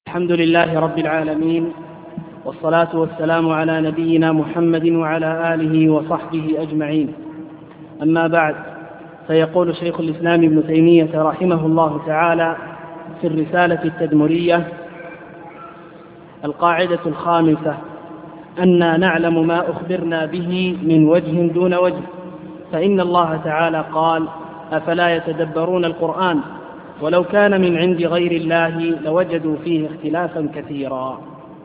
الحمد لله رب العالمين، والصلاة والسلام على نبينا محمد وعلى آله وصحبه أجمعين. أما بعد، فيقول شيخ الإسلام ابن تيمية رحمه الله تعالى في الرسالة التدمرية: القاعدة الخامسة: أننا نعلم ما أخبرنا به من وجه دون وجه، فإن الله تعالى قال: أفلا يتدبرون القرآن ولو كان من عند غير الله لوجدوا فيه اختلافا كثيرا.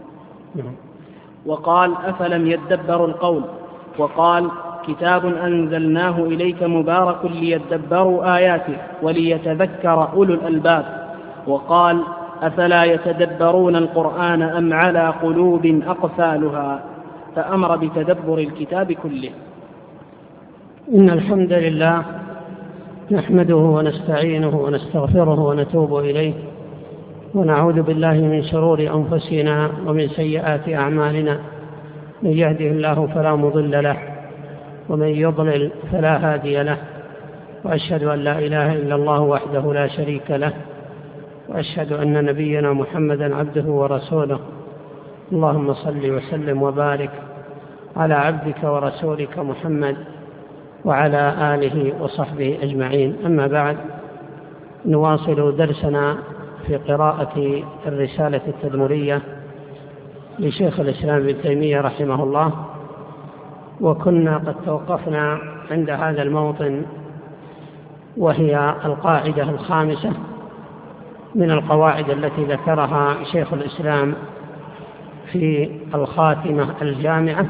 وقال: أفلم يدبروا القول، وقال: كتاب أنزلناه إليك مبارك ليدبروا آياته وليتذكر أولو الألباب. وقال: أفلا يتدبرون القرآن أم على قلوب أقفالها، فأمر بتدبر الكتاب كله. إن الحمد لله نحمده ونستعينه ونستغفره ونتوب إليه، ونعوذ بالله من شرور أنفسنا ومن سيئات أعمالنا، من يهده الله فلا مضل له ومن يضلل فلا هادي له، وأشهد أن لا إله إلا الله وحده لا شريك له، وأشهد أن نبينا محمدا عبده ورسوله. اللهم صل وسلم وبارك على عبدك ورسولك محمد وعلى آله وصحبه أجمعين. أما بعد، نواصل درسنا في قراءة الرسالة التدمرية لشيخ الإسلام ابن تيمية رحمه الله، وكنا قد توقفنا عند هذا الموطن، وهي القاعدة الخامسة من القواعد التي ذكرها شيخ الإسلام في الخاتمة الجامعة.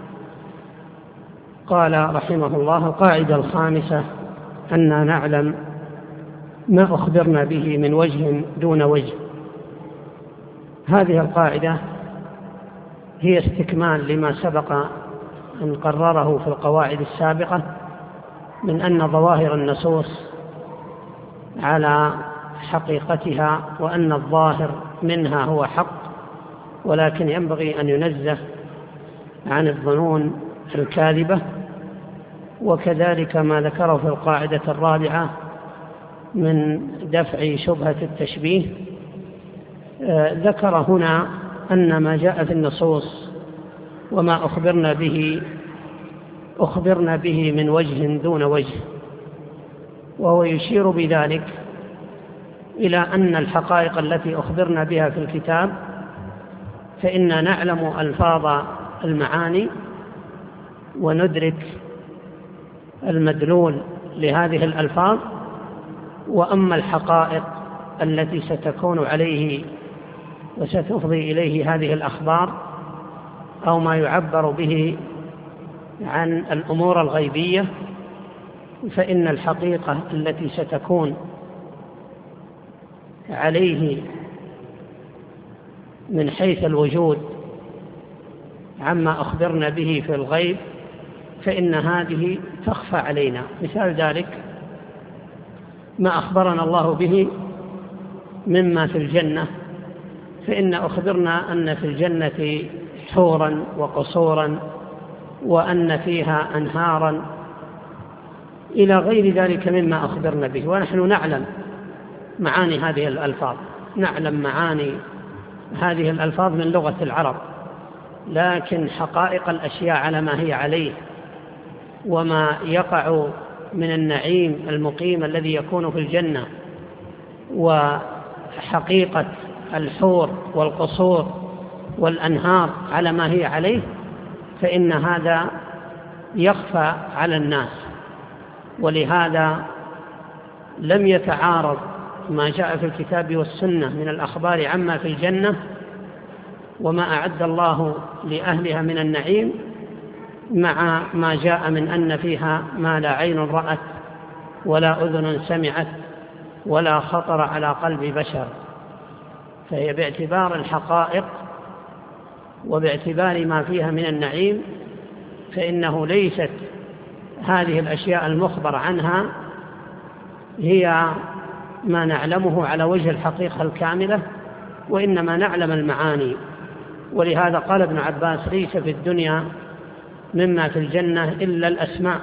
قال رحمه الله: القاعدة الخامسة: أننا نعلم ما أخبرنا به من وجه دون وجه. هذه القاعدة هي استكمال لما سبق أن قرره في القواعد السابقة من أن ظواهر النصوص على حقيقتها، وأن الظاهر منها هو حق، ولكن ينبغي أن ينزه عن الظنون الكاذبة. وكذلك ما ذكره في القاعدة الرابعة من دفع شبهة التشبيه، ذكر هنا أن ما جاء في النصوص وما أخبرنا به من وجه دون وجه، وهو يشير بذلك إلى أن الحقائق التي أخبرنا بها في الكتاب فإننا نعلم ألفاظ المعاني وندرك المدلول لهذه الألفاظ، وأما الحقائق التي ستكون عليه وستفضي إليه هذه الأخبار أو ما يعبر به عن الأمور الغيبية، فإن الحقيقة التي ستكون عليه من حيث الوجود عما أخبرنا به في الغيب فإن هذه تخفى علينا. مثال ذلك ما أخبرنا الله به مما في الجنة، فإن أخبرنا أن في الجنة حورا وقصورا وأن فيها أنهارا إلى غير ذلك مما أخبرنا به، ونحن نعلم معاني هذه الألفاظ، نعلم معاني هذه الألفاظ من لغة العرب، لكن حقائق الأشياء على ما هي عليه وما يقع من النعيم المقيم الذي يكون في الجنة وحقيقة الحور والقصور والأنهار على ما هي عليه، فإن هذا يخفى على الناس. ولهذا لم يتعارض ما جاء في الكتاب والسنة من الأخبار عما في الجنة وما أعد الله لأهلها من النعيم مع ما جاء من أن فيها ما لا عين رأت ولا أذن سمعت ولا خطر على قلب بشر. فهي باعتبار الحقائق وباعتبار ما فيها من النعيم، فإنه ليست هذه الأشياء المخبر عنها هي ما نعلمه على وجه الحقيقة الكاملة، وإنما نعلم المعاني. ولهذا قال ابن عباس: ليس في الدنيا مما في الجنة إلا الأسماء،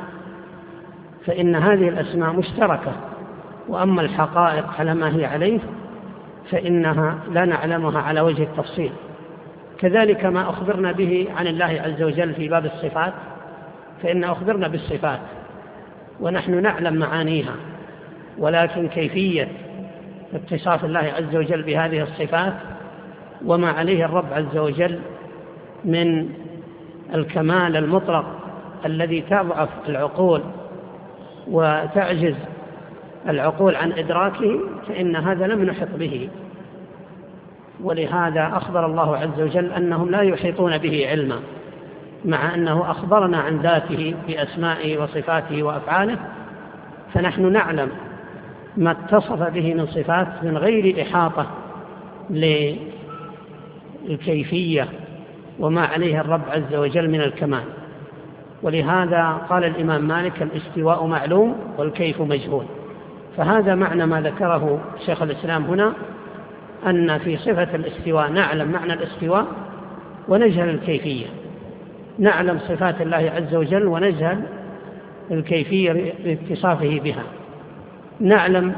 فإن هذه الأسماء مشتركة، وأما الحقائق على ما هي عليه فإنها لا نعلمها على وجه التفصيل. كذلك ما أخبرنا به عن الله عز وجل في باب الصفات، فإن أخبرنا بالصفات ونحن نعلم معانيها، ولكن كيفية اتصاف الله عز وجل بهذه الصفات وما عليه الرب عز وجل من الكمال المطلق الذي تضعف العقول وتعجز العقول عن إدراكه، فإن هذا لم نحط به. ولهذا أخبر الله عز وجل أنهم لا يحيطون به علما، مع أنه أخبرنا عن ذاته بأسمائه وصفاته وأفعاله، فنحن نعلم ما اتصف به من صفات من غير إحاطة للكيفية وما عليه الرب عز وجل من الكمال. ولهذا قال الإمام مالك: الاستواء معلوم والكيف مجهول. فهذا معنى ما ذكره شيخ الإسلام هنا، أن في صفة الاستواء نعلم معنى الاستواء ونجهل الكيفية، نعلم صفات الله عز وجل ونجهل الكيفية لاتصافه بها، نعلم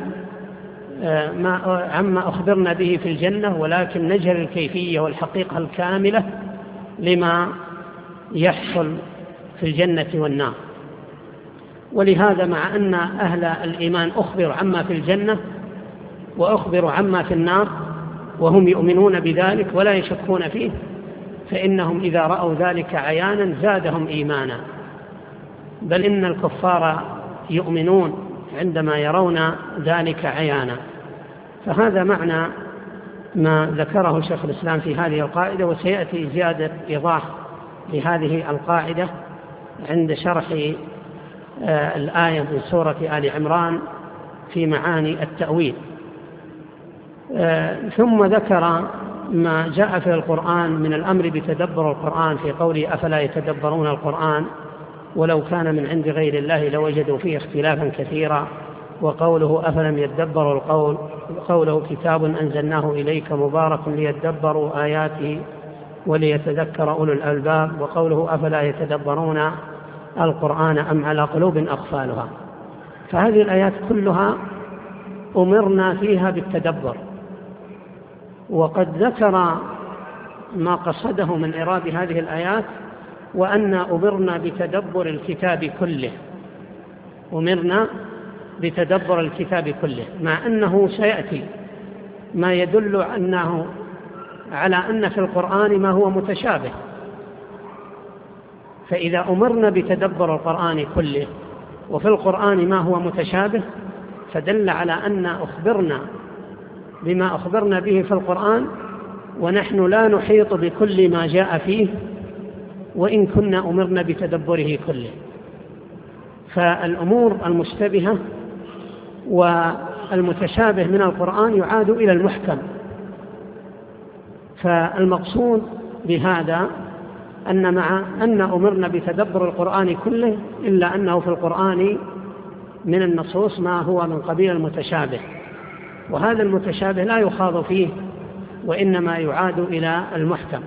عما أخبرنا به في الجنة، ولكن نجهل الكيفية والحقيقة الكاملة لما يحصل في الجنة والنار. ولهذا مع أن أهل الإيمان أخبروا عما في الجنة وأخبروا عما في النار وهم يؤمنون بذلك ولا يشكون فيه، فإنهم إذا رأوا ذلك عيانا زادهم إيمانا، بل إن الكفار يؤمنون عندما يرون ذلك عيانا. فهذا معنى ما ذكره شيخ الإسلام في هذه القاعدة، وسيأتي زيادة إيضاح لهذه القاعدة عند شرح الآية من سورة آل عمران في معاني التأويل. ثم ذكر ما جاء في القرآن من الأمر بتدبر القرآن في قوله: أفلا يتدبرون القرآن ولو كان من عند غير الله لوجدوا فيه اختلافا كثيرا، وقوله: أفلم يدبروا القول، قوله: كتاب أنزلناه إليك مبارك ليدبروا آياته وليتذكر أولو الألباب، وقوله: أفلا يتدبرون القرآن أم على قلوب أقفالها. فهذه الآيات كلها أمرنا فيها بالتدبر، وقد ذكر ما قصده من إراد هذه الآيات، وأن أمرنا بتدبر الكتاب كله، أمرنا بتدبر الكتاب كله، مع أنه سيأتي ما يدل أنه على أن في القرآن ما هو متشابه. فإذا أمرنا بتدبر القرآن كله وفي القرآن ما هو متشابه، فدل على أن أخبرنا بما أخبرنا به في القرآن، ونحن لا نحيط بكل ما جاء فيه وإن كنا أمرنا بتدبره كله. فالأمور المشتبهة والمتشابه من القرآن يعاد إلى المحكم. فالمقصود بهذا أن مع أن أمرنا بتدبر القرآن كله، إلا أنه في القرآن من النصوص ما هو من قبيل المتشابه، وهذا المتشابه لا يخاض فيه وإنما يعاد إلى المحكم.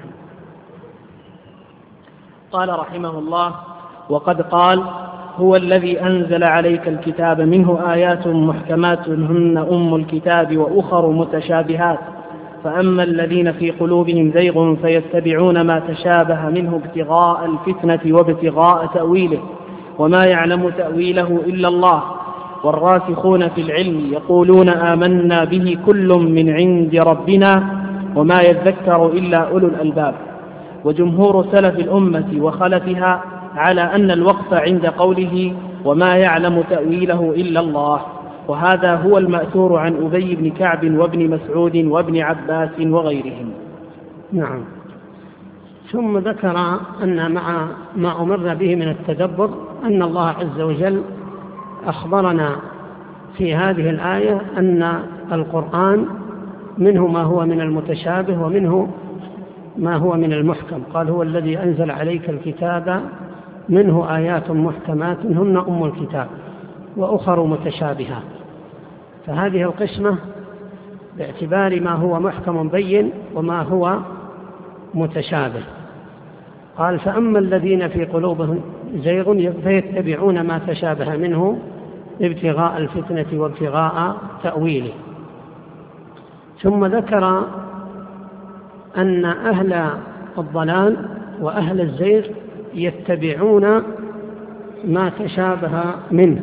قال رحمه الله: وقد قال: هو الذي أنزل عليك الكتاب منه آيات محكمات هن أم الكتاب وأخر متشابهات، فأما الذين في قلوبهم زيغ فيتبعون ما تشابه منه ابتغاء الفتنة وابتغاء تأويله، وما يعلم تأويله إلا الله، والراسخون في العلم يقولون آمنا به كل من عند ربنا وما يذكر إلا أولو الألباب. وجمهور سلف الأمة وخلفها على أن الوقف عند قوله وما يعلم تأويله إلا الله، وهذا هو المأثور عن أبي بن كعب وابن مسعود وابن عباس وغيرهم. نعم. ثم ذكر أن مع ما أمرنا به من التدبر أن الله عز وجل أخبرنا في هذه الآية أن القرآن منه ما هو من المتشابه ومنه ما هو من المحكم. قال: هو الذي أنزل عليك الكتاب منه آيات محكمات هن أم الكتاب وأخر متشابهات. فهذه القسمة باعتبار ما هو محكم بين وما هو متشابه. قال: فأما الذين في قلوبهم زيغ فيتبعون ما تشابه منه ابتغاء الفتنة وابتغاء تأويله. ثم ذكر أن أهل الضلال وأهل الزيغ يتبعون ما تشابه منه،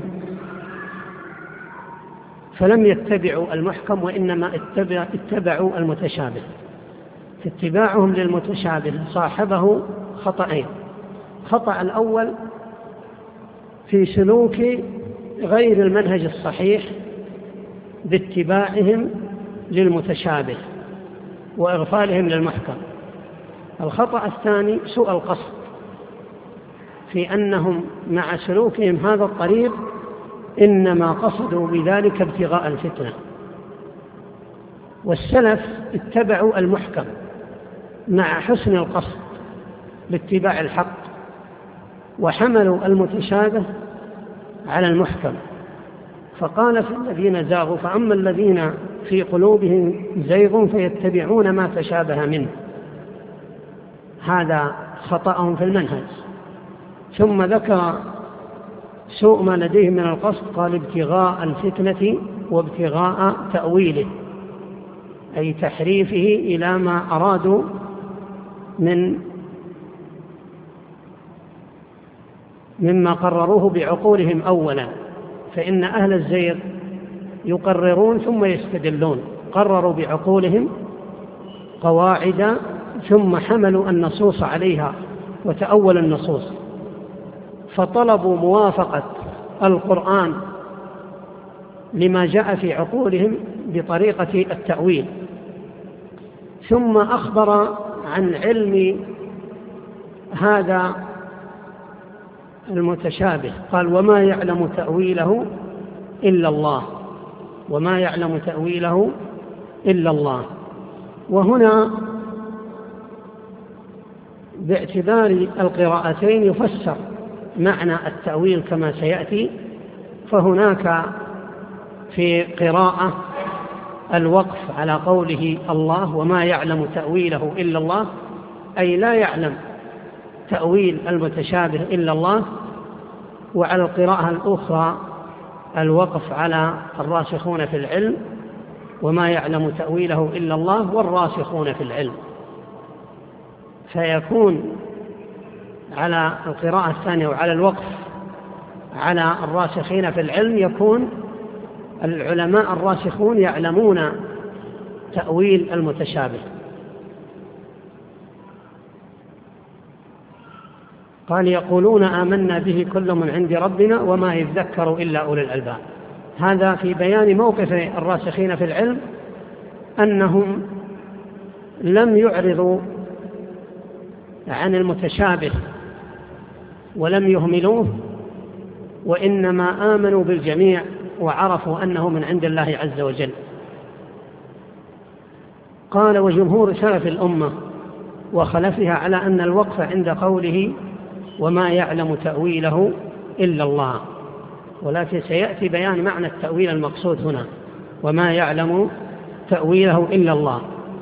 فلم يتبعوا المحكم وإنما اتبعوا المتشابه. اتباعهم للمتشابه صاحبه خطأين: خطأ الأول في سلوك غير المنهج الصحيح باتباعهم للمتشابه وإغفالهم للمحكم. الخطأ الثاني سوء القصد في أنهم مع سلوكهم هذا الطريق إنما قصدوا بذلك ابتغاء الفتنة. والسلف اتبعوا المحكم مع حسن القصد لاتباع الحق، وحملوا المتشابه على المحكم. فقال في الذين زاغوا: فأما الذين في قلوبهم زيغ فيتبعون ما تشابه منه. هذا خطأهم في المنهج. ثم ذكر سوء ما لديهم من القصد، قال: ابتغاء الفتنة وابتغاء تأويله، أي تحريفه إلى ما أرادوا مما قرروه بعقولهم أولا. فإن أهل الزيغ يقررون ثم يستدلون، قرروا بعقولهم قواعد ثم حملوا النصوص عليها وتأولوا النصوص، فطلبوا موافقة القرآن لما جاء في عقولهم بطريقة التأويل. ثم أخبر عن علم هذا المتشابه، قال: وما يعلم تأويله إلا الله، وما يعلم تأويله إلا الله. وهنا باعتبار القراءتين يفسر معنى التأويل كما سيأتي. فهناك في قراءة الوقف على قوله الله: وما يعلم تأويله إلا الله، أي لا يعلم تأويل المتشابه إلا الله. وعلى القراءة الأخرى الوقف على الراسخون في العلم: وما يعلم تأويله إلا الله والراسخون في العلم. فيكون على القراءة الثانية وعلى الوقف على الراسخين في العلم يكون العلماء الراسخون يعلمون تأويل المتشابه. قال: يقولون آمنا به كل من عند ربنا وما يذكر إلا أولي الألباب. هذا في بيان موقف الراسخين في العلم، أنهم لم يعرضوا عن المتشابه ولم يهملوه، وإنما آمنوا بالجميع وعرفوا أنه من عند الله عز وجل. قال: وجمهور سلف الأمة وخلفها على أن الوقف عند قوله وما يعلم تأويله إلا الله، ولكن سيأتي بيان معنى التأويل المقصود هنا: وما يعلم تأويله إلا الله.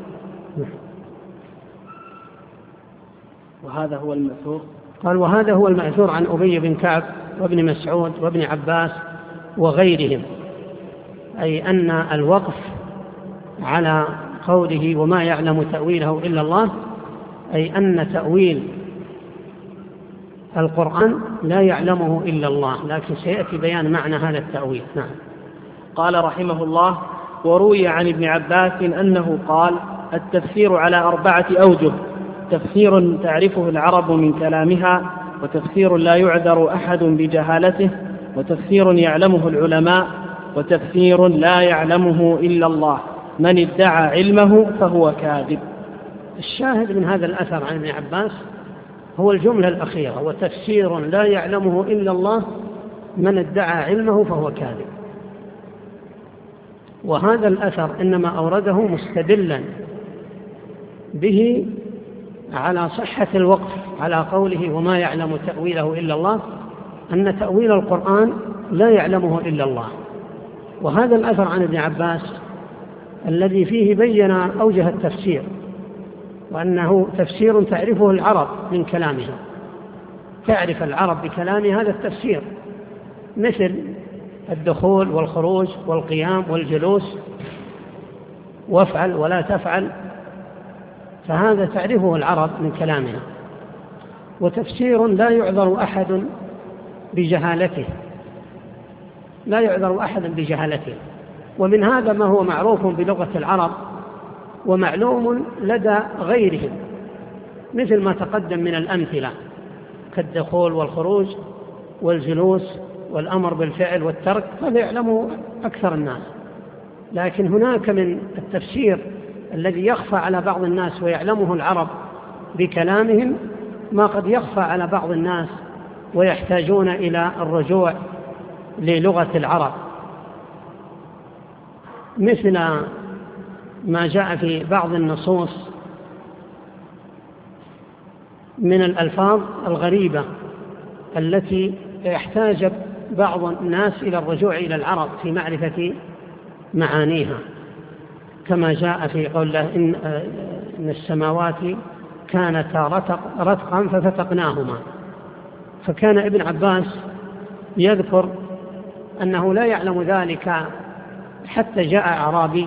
وهذا هو المأثور. قال: وهذا هو المأثور عن أبي بن كعب وابن مسعود وابن عباس وغيرهم، أي أن الوقف على قوله وما يعلم تأويله إلا الله، أي أن تأويل القرآن لا يعلمه إلا الله، لكن سيأتي بيان معنى هذا التأويل. نعم. قال رحمه الله: وروي عن ابن عباس أنه قال: التفسير على 4 أوجه: تفسير تعرفه العرب من كلامها، وتفسير لا يعذر أحد بجهالته، وتفسير يعلمه العلماء، وتفسير لا يعلمه إلا الله. من ادعى علمه فهو كاذب. الشاهد من هذا الأثر عن ابن عباس هو الجملة الأخيرة: وتفسير لا يعلمه إلا الله، من ادعى علمه فهو كاذب. وهذا الأثر إنما أورده مستدلا به على صحة الوقف على قوله وما يعلم تأويله إلا الله، أن تأويل القرآن لا يعلمه إلا الله. وهذا الأثر عن ابن عباس الذي فيه بين أوجه التفسير، وأنه تفسير تعرفه العرب من كلامها، تعرف العرب بكلام هذا التفسير، مثل الدخول والخروج والقيام والجلوس وافعل ولا تفعل، فهذا تعرفه العرب من كلامنا. وتفسير لا يعذر أحد بجهالته، لا يعذر أحد بجهالته. ومن هذا ما هو معروف بلغة العرب ومعلوم لدى غيرهم، مثل ما تقدم من الأمثلة كالدخول والخروج والجلوس والأمر بالفعل والترك، هذا يعلمه أكثر الناس. لكن هناك من التفسير الذي يخفى على بعض الناس ويعلمه العرب بكلامهم ما قد يخفى على بعض الناس ويحتاجون إلى الرجوع للغة العرب، مثل ما جاء في بعض النصوص من الألفاظ الغريبة التي يحتاج بعض الناس إلى الرجوع إلى العرب في معرفة معانيها، كما جاء في قوله إن السماوات كانتا رتقا ففتقناهما. فكان ابن عباس يذكر أنه لا يعلم ذلك حتى جاء أعرابي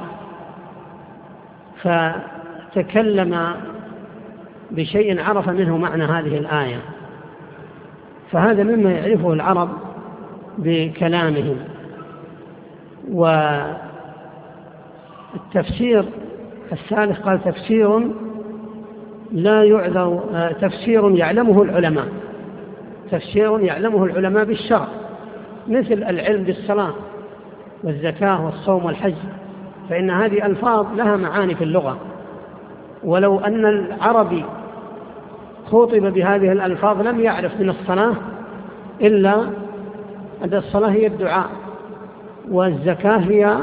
فتكلم بشيء عرف منه معنى هذه الآية، فهذا مما يعرفه العرب بكلامهم. والتفسير الثالث قال تفسير لا يعذر، تفسير يعلمه العلماء، تفسير يعلمه العلماء بالشرع، مثل العلم بالصلاة والزكاة والصوم والحج، فإن هذه ألفاظ لها معاني في اللغة. ولو أن العربي خاطب بهذه الألفاظ لم يعرف من الصلاة إلا أن الصلاة هي الدعاء، والزكاة هي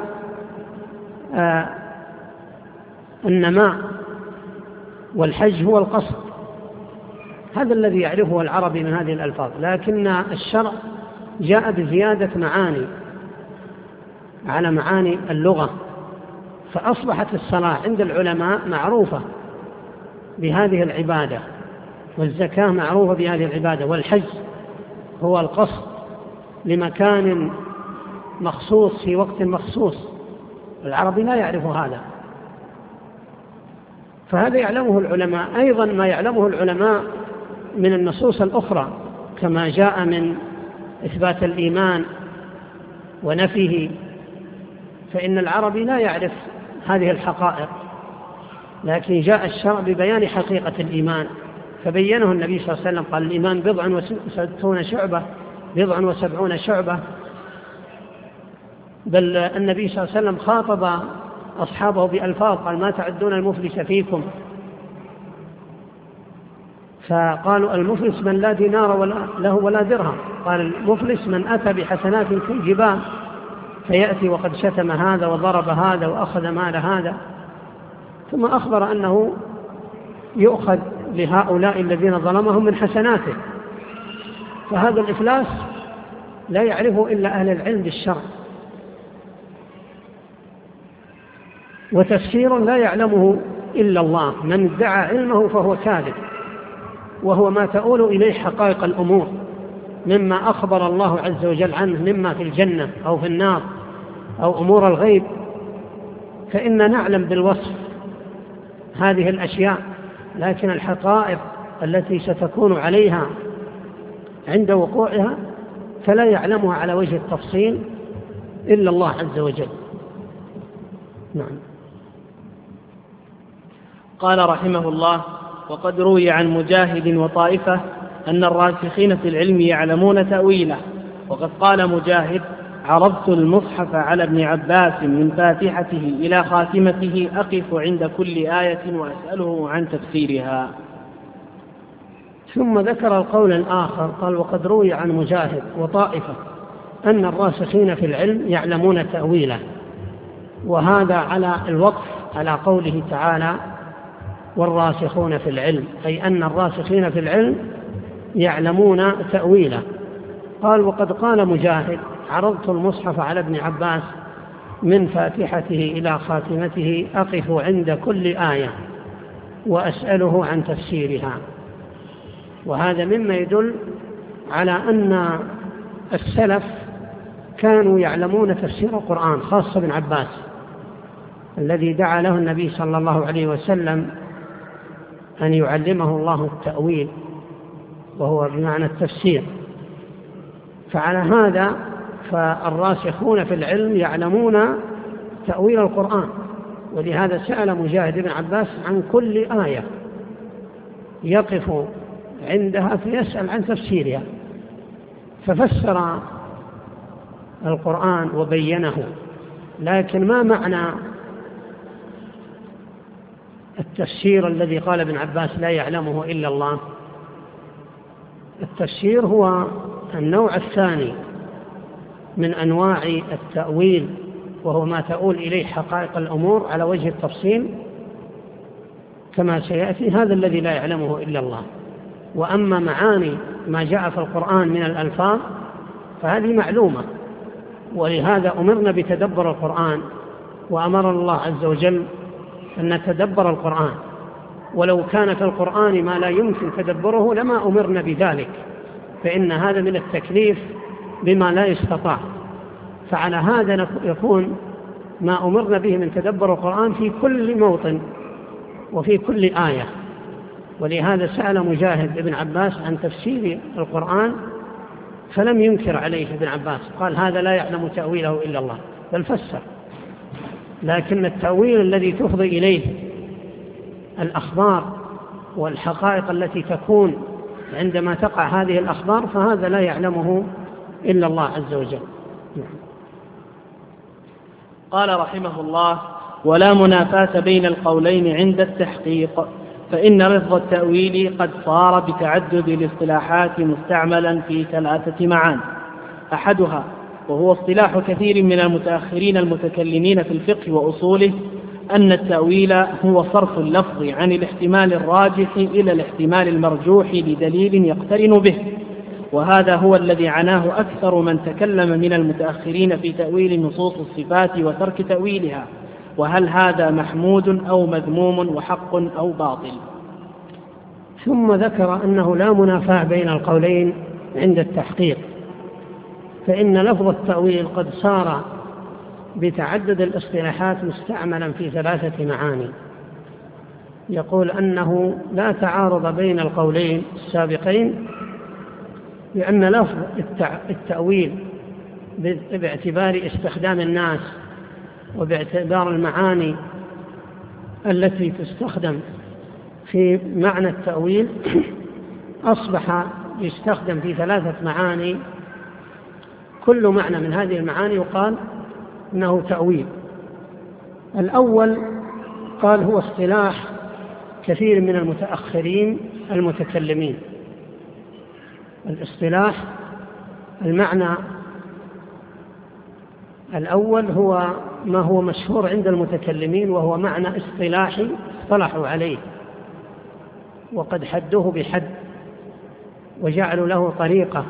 النماء، والحج هو القصد. هذا الذي يعرفه العربي من هذه الألفاظ. لكن الشرع جاء بزيادة معاني على معاني اللغة، فأصبحت الصلاة عند العلماء معروفة بهذه العبادة، والزكاة معروفة بهذه العبادة، والحج هو القصد لمكان مخصوص في وقت مخصوص. العربي لا يعرف هذا، فهذا يعلمه العلماء. أيضا ما يعلمه العلماء من النصوص الأخرى كما جاء من إثبات الإيمان ونفيه، فإن العربي لا يعرف هذه الحقائق، لكن جاء الشرع ببيان حقيقة الإيمان فبينه النبي صلى الله عليه وسلم، قال الإيمان 69 شعبة 70 شعبة. بل النبي صلى الله عليه وسلم خاطب أصحابه بألفاظ، قال ما تعدون المفلس فيكم، فقالوا المفلس من لا دينار له ولا درهم، قال المفلس من أتى بحسنات كالجبال فيأتي وقد شتم هذا وضرب هذا وأخذ مال هذا، ثم أخبر أنه يؤخذ لهؤلاء الذين ظلمهم من حسناته. فهذا الإفلاس لا يعرفه إلا أهل العلم بالشرع. وتفسير لا يعلمه إلا الله، من ادعى علمه فهو كاذب، وهو ما تؤول إليه حقائق الأمور مما أخبر الله عز وجل عنه مما في الجنة أو في النار أو أمور الغيب، فإن نعلم بالوصف هذه الأشياء، لكن الحقائق التي ستكون عليها عند وقوعها فلا يعلمها على وجه التفصيل إلا الله عز وجل. نعم. قال رحمه الله: وقد روي عن مجاهد وطائفة أن الراسخين في العلم يعلمون تأويله. وقد قال مجاهد: عرضت المصحف على ابن عباس من فاتحته إلى خاتمته أقف عند كل آية وأسأله عن تفسيرها. ثم ذكر القول الآخر، قال: وقد روي عن مجاهد وطائفة أن الراسخين في العلم يعلمون تأويله، وهذا على الوقف على قوله تعالى: والراسخون في العلم، أي أن الراسخين في العلم يعلمون تأويله. قال: وقد قال مجاهد: عرضت المصحف على ابن عباس من فاتحته إلى خاتمته أقف عند كل آية وأسأله عن تفسيرها. وهذا مما يدل على أن السلف كانوا يعلمون تفسير القرآن، خاصة ابن عباس، الذي دعا له النبي صلى الله عليه وسلم أن يعلمه الله التأويل، وهو بمعنى التفسير. فعلى هذا فالراسخون في العلم يعلمون تأويل القرآن، ولهذا سأل مجاهد بن عباس عن كل آية يقف عندها فيسأل عن تفسيرها، ففسر القرآن وبينه. لكن ما معنى التفسير الذي قال ابن عباس لا يعلمه إلا الله؟ التفسير هو النوع الثاني من أنواع التأويل، وهو ما تؤول إليه حقائق الأمور على وجه التفصيل كما سيأتي، هذا الذي لا يعلمه إلا الله. وأما معاني ما جاء في القرآن من الألفاظ فهذه معلومة، ولهذا أمرنا بتدبر القرآن، وأمر الله عز وجل أن نتدبر القرآن، ولو كان في القرآن ما لا يمكن تدبره لما أمرنا بذلك، فإن هذا من التكليف بما لا يستطاع. فعلى هذا يكون ما أمرنا به من تدبر القرآن في كل موطن وفي كل آية. ولهذا سأل مجاهد ابن عباس عن تفسير القرآن فلم ينكر عليه ابن عباس، قال هذا لا يعلم تأويله إلا الله، بل فسر. لكن التأويل الذي تفضي إليه الأخبار والحقائق التي تكون عندما تقع هذه الأخبار فهذا لا يعلمه إلا الله عز وجل. قال رحمه الله: ولا منافاة بين القولين عند التحقيق، فإن لفظ التأويل قد صار بتعدد الاصطلاحات مستعملا في 3 معان. أحدها وهو اصطلاح كثير من المتأخرين المتكلمين في الفقه وأصوله أن التأويل هو صرف اللفظ عن الاحتمال الراجح إلى الاحتمال المرجوح لدليل يقترن به، وهذا هو الذي عناه أكثر من تكلم من المتأخرين في تأويل نصوص الصفات وترك تأويلها، وهل هذا محمود أو مذموم وحق أو باطل. ثم ذكر أنه لا منافاة بين القولين عند التحقيق، فإن لفظ التأويل قد صار بتعدد الاصطلاحات مستعملا في 3 معاني. يقول أنه لا تعارض بين القولين السابقين، لأن لفظ التأويل باعتبار استخدام الناس وباعتبار المعاني التي تستخدم في معنى التأويل أصبح يستخدم في 3 معاني، كل معنى من هذه المعاني يقال إنه تأويل. الأول قال هو اصطلاح كثير من المتأخرين المتكلمين. الاصطلاح المعنى الأول هو ما هو مشهور عند المتكلمين، وهو معنى اصطلاحي اصطلحوا عليه وقد حدوه بحد وجعلوا له طريقة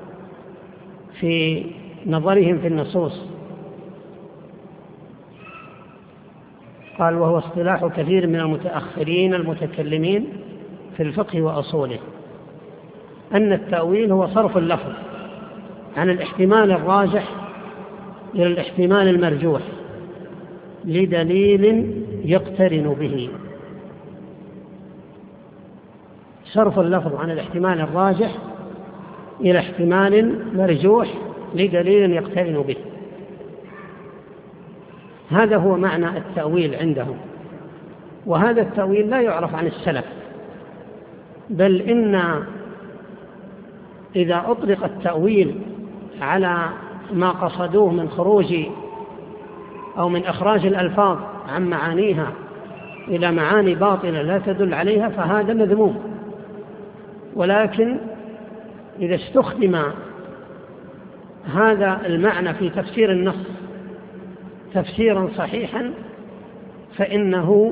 في نظرهم في النصوص. قال وهو اصطلاح كثير من المتأخرين المتكلمين في الفقه وأصوله أن التأويل هو صرف اللفظ عن الاحتمال الراجح إلى الاحتمال المرجوح لدليل يقترن به. صرف اللفظ عن الاحتمال الراجح إلى احتمال مرجوح لدليل يقترن به، هذا هو معنى التأويل عندهم. وهذا التأويل لا يعرف عن السلف، بل إن إذا أطلق التأويل على ما قصدوه من خروج أو من إخراج الألفاظ عن معانيها إلى معاني باطلة لا تدل عليها فهذا مذموم. ولكن إذا استخدم هذا المعنى في تفسير النص تفسيرا صحيحا فإنه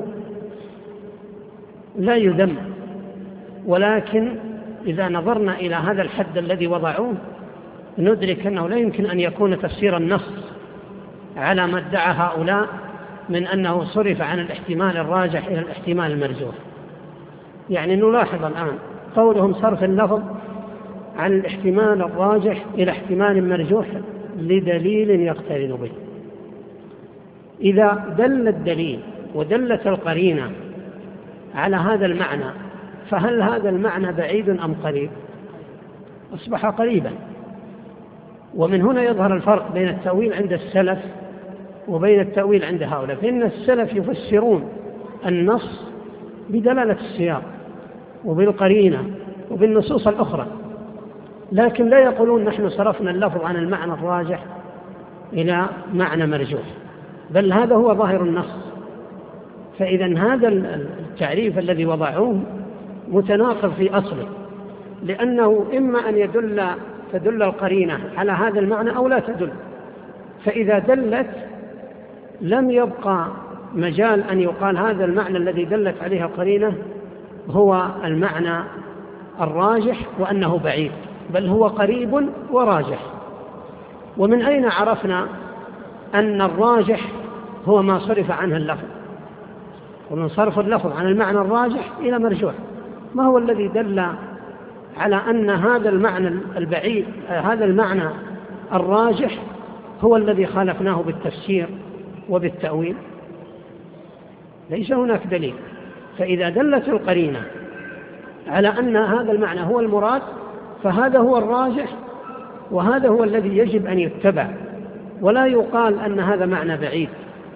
لا يذم. ولكن إذا نظرنا إلى هذا الحد الذي وضعوه ندرك أنه لا يمكن أن يكون تفسير النص على ما ادعى هؤلاء من أنه صرف عن الاحتمال الراجح إلى الاحتمال المرجوح. يعني نلاحظ الآن قولهم صرف اللفظ عن الاحتمال الراجح إلى احتمال مرجوح لدليل يقترن به. إذا دل الدليل ودلت القرينة على هذا المعنى، فهل هذا المعنى بعيد أم قريب؟ أصبح قريبا. ومن هنا يظهر الفرق بين التأويل عند السلف وبين التأويل عند هؤلاء. فإن السلف يفسرون النص بدلالة السياق وبالقرينة وبالنصوص الأخرى، لكن لا يقولون نحن صرفنا اللفظ عن المعنى الراجح إلى معنى مرجوح، بل هذا هو ظاهر النص. فإذا هذا التعريف الذي وضعوه متناقض في أصله، لأنه إما أن تدل القرينة على هذا المعنى أو لا تدل. فإذا دلت لم يبقى مجال أن يقال هذا المعنى الذي دلت عليه القرينة هو المعنى الراجح وأنه بعيد، بل هو قريب وراجح. ومن أين عرفنا أن الراجح هو ما صرف عنه اللفظ؟ ومن صرف اللفظ عن المعنى الراجح إلى مرجوح. ما هو الذي دل على أن هذا المعنى البعيد، هذا المعنى الراجح هو الذي خالفناه بالتفسير وبالتأويل؟ ليس هناك دليل. فإذا دلت القرينة على أن هذا المعنى هو المراد فهذا هو الراجح، وهذا هو الذي يجب أن يتبع، ولا يقال أن هذا معنى بعيد.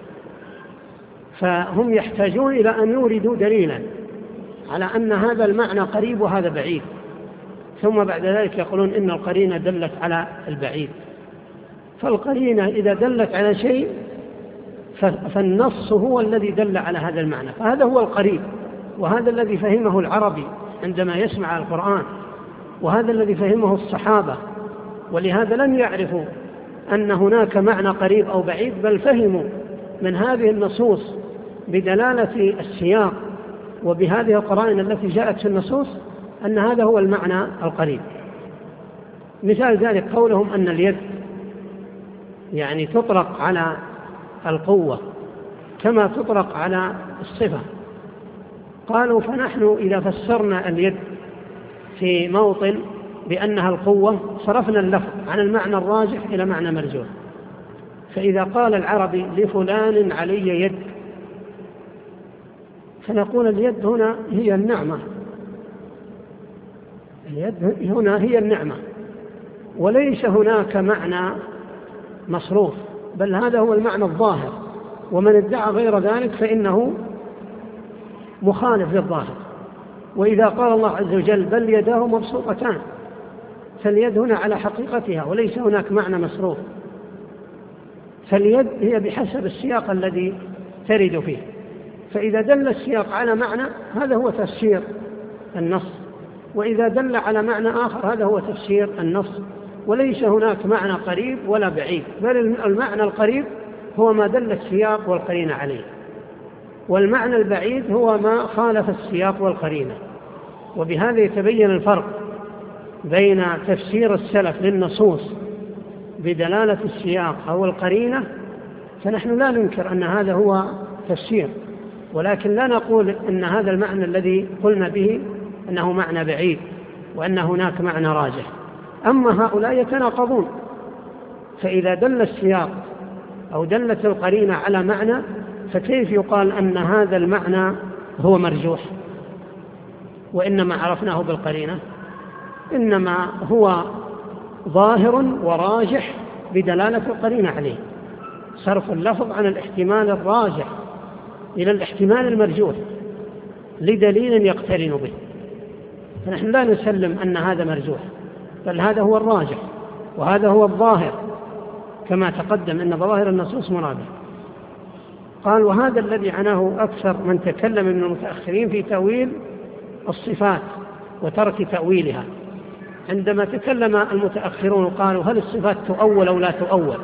فهم يحتاجون إلى أن يوردوا دليلا على أن هذا المعنى قريب وهذا بعيد، ثم بعد ذلك يقولون إن القرينة دلت على البعيد. فالقرينة إذا دلت على شيء فالنص هو الذي دل على هذا المعنى، فهذا هو القريب، وهذا الذي فهمه العربي عندما يسمع القرآن، وهذا الذي فهمه الصحابة. ولهذا لم يعرفوا أن هناك معنى قريب أو بعيد، بل فهموا من هذه النصوص بدلالة السياق وبهذه القرائن التي جاءت في النصوص أن هذا هو المعنى القريب. مثال ذلك قولهم أن اليد يعني تطلق على القوة كما تطلق على الصفة. قالوا فنحن إذا فسرنا اليد في موطن بأنها القوة صرفنا اللفظ عن المعنى الراجح إلى معنى مرجوح. فإذا قال العربي لفلان علي يد، فنقول اليد هنا هي النعمة، اليد هنا هي النعمة، وليس هناك معنى مصروف، بل هذا هو المعنى الظاهر. ومن ادعى غير ذلك فإنه مخالف للظاهر. وإذا قال الله عز وجل بل يداه مبسوطتان، فاليد هنا على حقيقتها وليس هناك معنى مصروف. فاليد هي بحسب السياق الذي ترد فيه. فإذا دل السياق على معنى هذا هو تفسير النص، وإذا دل على معنى آخر هذا هو تفسير النص، وليس هناك معنى قريب ولا بعيد، بل المعنى القريب هو ما دل السياق والقرينة عليه، والمعنى البعيد هو ما خالف السياق والقرينة. وبهذا يتبين الفرق بين تفسير السلف للنصوص بدلالة السياق أو القرينة. فنحن لا ننكر أن هذا هو تفسير، ولكن لا نقول أن هذا المعنى الذي قلنا به أنه معنى بعيد وأن هناك معنى راجح. أما هؤلاء يتناقضون، فإذا دل السياق أو دلت القرينة على معنى فكيف يقال أن هذا المعنى هو مرجوح وإنما عرفناه بالقرينة؟ إنما هو ظاهر وراجح بدلالة القرينة عليه. صرف اللفظ عن الاحتمال الراجح إلى الاحتمال المرجوح لدليل يقترن به. فنحن لا نسلم أن هذا مرجوح، بل هذا هو الراجح وهذا هو الظاهر، كما تقدم أن ظواهر النصوص مرادة. قال وهذا الذي عناه أكثر من تكلم من المتأخرين في تأويل الصفات وترك تأويلها. عندما تكلم المتأخرون قالوا هل الصفات تؤول أو لا تؤول،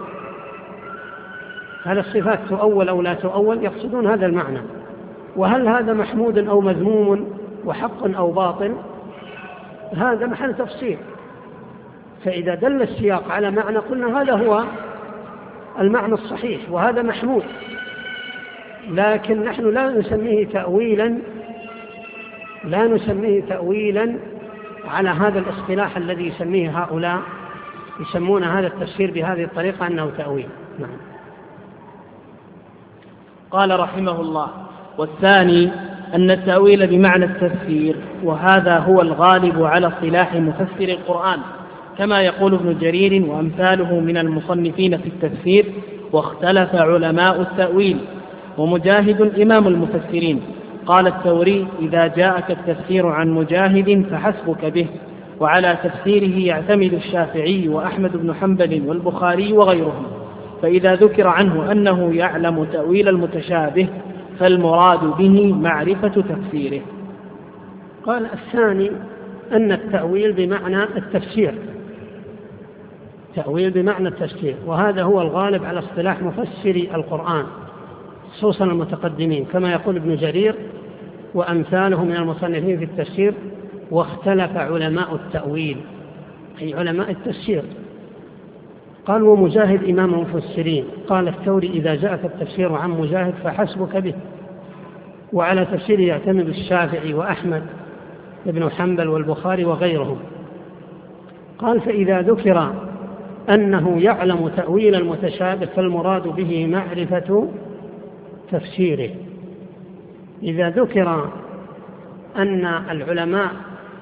هل الصفات تؤول أو لا تؤول، يقصدون هذا المعنى. وهل هذا محمود أو مذموم وحق أو باطل، هذا محل تفصيل. فإذا دل السياق على معنى قلنا هذا هو المعنى الصحيح وهذا محمود، لكن نحن لا نسميه تأويلا على هذا الاصطلاح الذي يسميه هؤلاء، يسمون هذا التفسير بهذه الطريقة أنه تأويل. نعم. قال رحمه الله: والثاني أن التأويل بمعنى التفسير، وهذا هو الغالب على اصطلاح مفسر القرآن، كما يقول ابن جرير وأمثاله من المصنفين في التفسير. واختلف علماء التأويل، ومجاهد إمام المفسرين. قال الثوري: إذا جاءك التفسير عن مجاهد فحسبك به. وعلى تفسيره يعتمد الشافعي وأحمد بن حنبل والبخاري وغيرهم. فإذا ذكر عنه أنه يعلم تأويل المتشابه فالمراد به معرفة تفسيره. قال الثاني أن التأويل بمعنى التفسير، تأويل بمعنى التفسير، وهذا هو الغالب على اصطلاح مفسري القرآن خصوصا المتقدمين، كما يقول ابن جرير وأمثاله من المصنفين في التفسير. واختلف علماء التأويل أي علماء التفسير. قال: ومجاهد إمام المفسرين. قال الثوري: إذا جاءك التفسير عن مجاهد فحسبك به. وعلى تفسيره يعتمد الشافعي وأحمد بن حنبل والبخاري وغيرهم. قال: فإذا ذكر أنه يعلم تأويل المتشابه فالمراد به معرفة تفسيره. إذا ذكر أن العلماء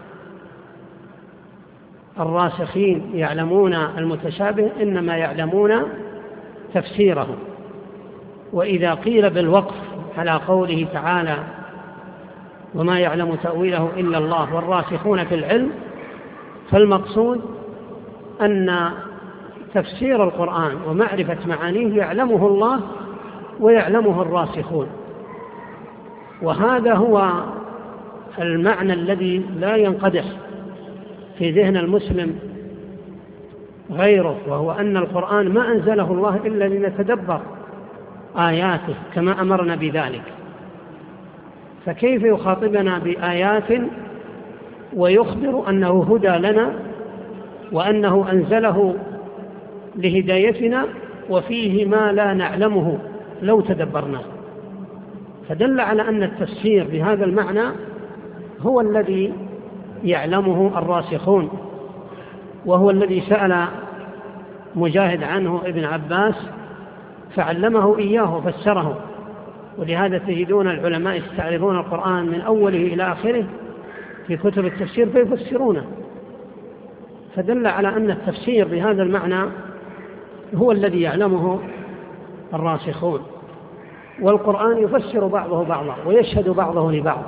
الراسخين يعلمون المتشابه إنما يعلمون تفسيره. وإذا قيل بالوقف على قوله تعالى: وما يعلم تأويله إلا الله والراسخون في العلم، فالمقصود أن تفسير القرآن ومعرفة معانيه يعلمه الله ويعلمه الراسخون. وهذا هو المعنى الذي لا ينقدح في ذهن المسلم غيره، وهو أن القرآن ما أنزله الله إلا لنتدبر آياته كما أمرنا بذلك. فكيف يخاطبنا بآيات ويخبر أنه هدى لنا وأنه أنزله لهدايتنا وفيه ما لا نعلمه لو تدبرناه؟ فدل على أن التفسير بهذا المعنى هو الذي يعلمه الراسخون، وهو الذي سأل مجاهد عنه ابن عباس فعلمه إياه وفسره. ولهذا تجدون العلماء يستعرضون القرآن من أوله إلى آخره في كتب التفسير فيفسرونه. فدل على أن التفسير بهذا المعنى هو الذي يعلمه الراسخون، والقرآن يفسر بعضه بعضا ويشهد بعضه لبعض.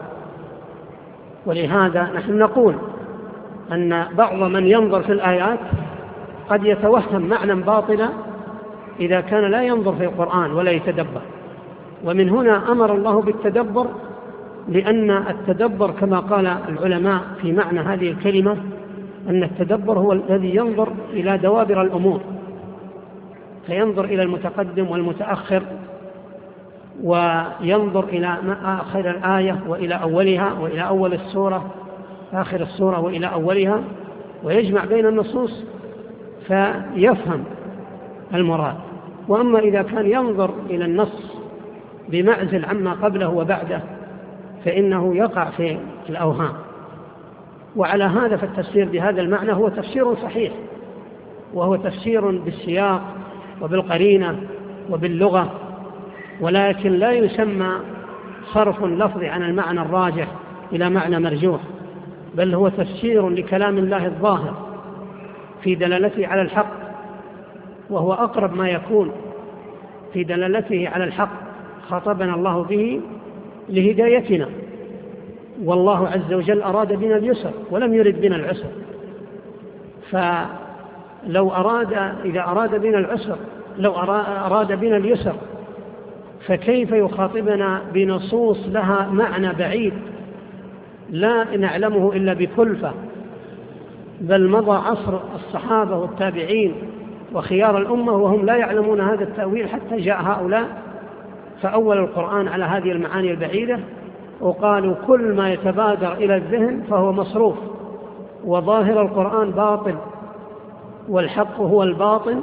ولهذا نحن نقول أن بعض من ينظر في الآيات قد يتوهم معنى باطلا إذا كان لا ينظر في القرآن ولا يتدبر. ومن هنا أمر الله بالتدبر، لأن التدبر كما قال العلماء في معنى هذه الكلمة أن التدبر هو الذي ينظر إلى دوابر الأمور، فينظر إلى المتقدم والمتأخر، وينظر إلى آخر الآية وإلى أولها وإلى أول السورة آخر السورة وإلى أولها، ويجمع بين النصوص فيفهم المراد. وأما إذا كان ينظر إلى النص بمعزل عما قبله وبعده فإنه يقع في الأوهام. وعلى هذا فالتفسير بهذا المعنى هو تفسير صحيح، وهو تفسير بالسياق وبالقرينة وباللغة، ولكن لا يسمى صرف اللفظ عن المعنى الراجح إلى معنى مرجوح، بل هو تفسير لكلام الله الظاهر في دلالته على الحق، وهو أقرب ما يكون في دلالته على الحق. خاطبنا الله به لهدايتنا، والله عز وجل أراد بنا اليسر ولم يرد بنا العسر. فلو إذا أراد بنا العسر لو أراد بنا اليسر فكيف يخاطبنا بنصوص لها معنى بعيد لا نعلمه إلا بكلفة؟ بل مضى عصر الصحابة والتابعين وخيار الأمة وهم لا يعلمون هذا التأويل حتى جاء هؤلاء فأول القرآن على هذه المعاني البعيدة، وقالوا كل ما يتبادر إلى الذهن فهو مصروف، وظاهر القرآن باطل، والحق هو الباطن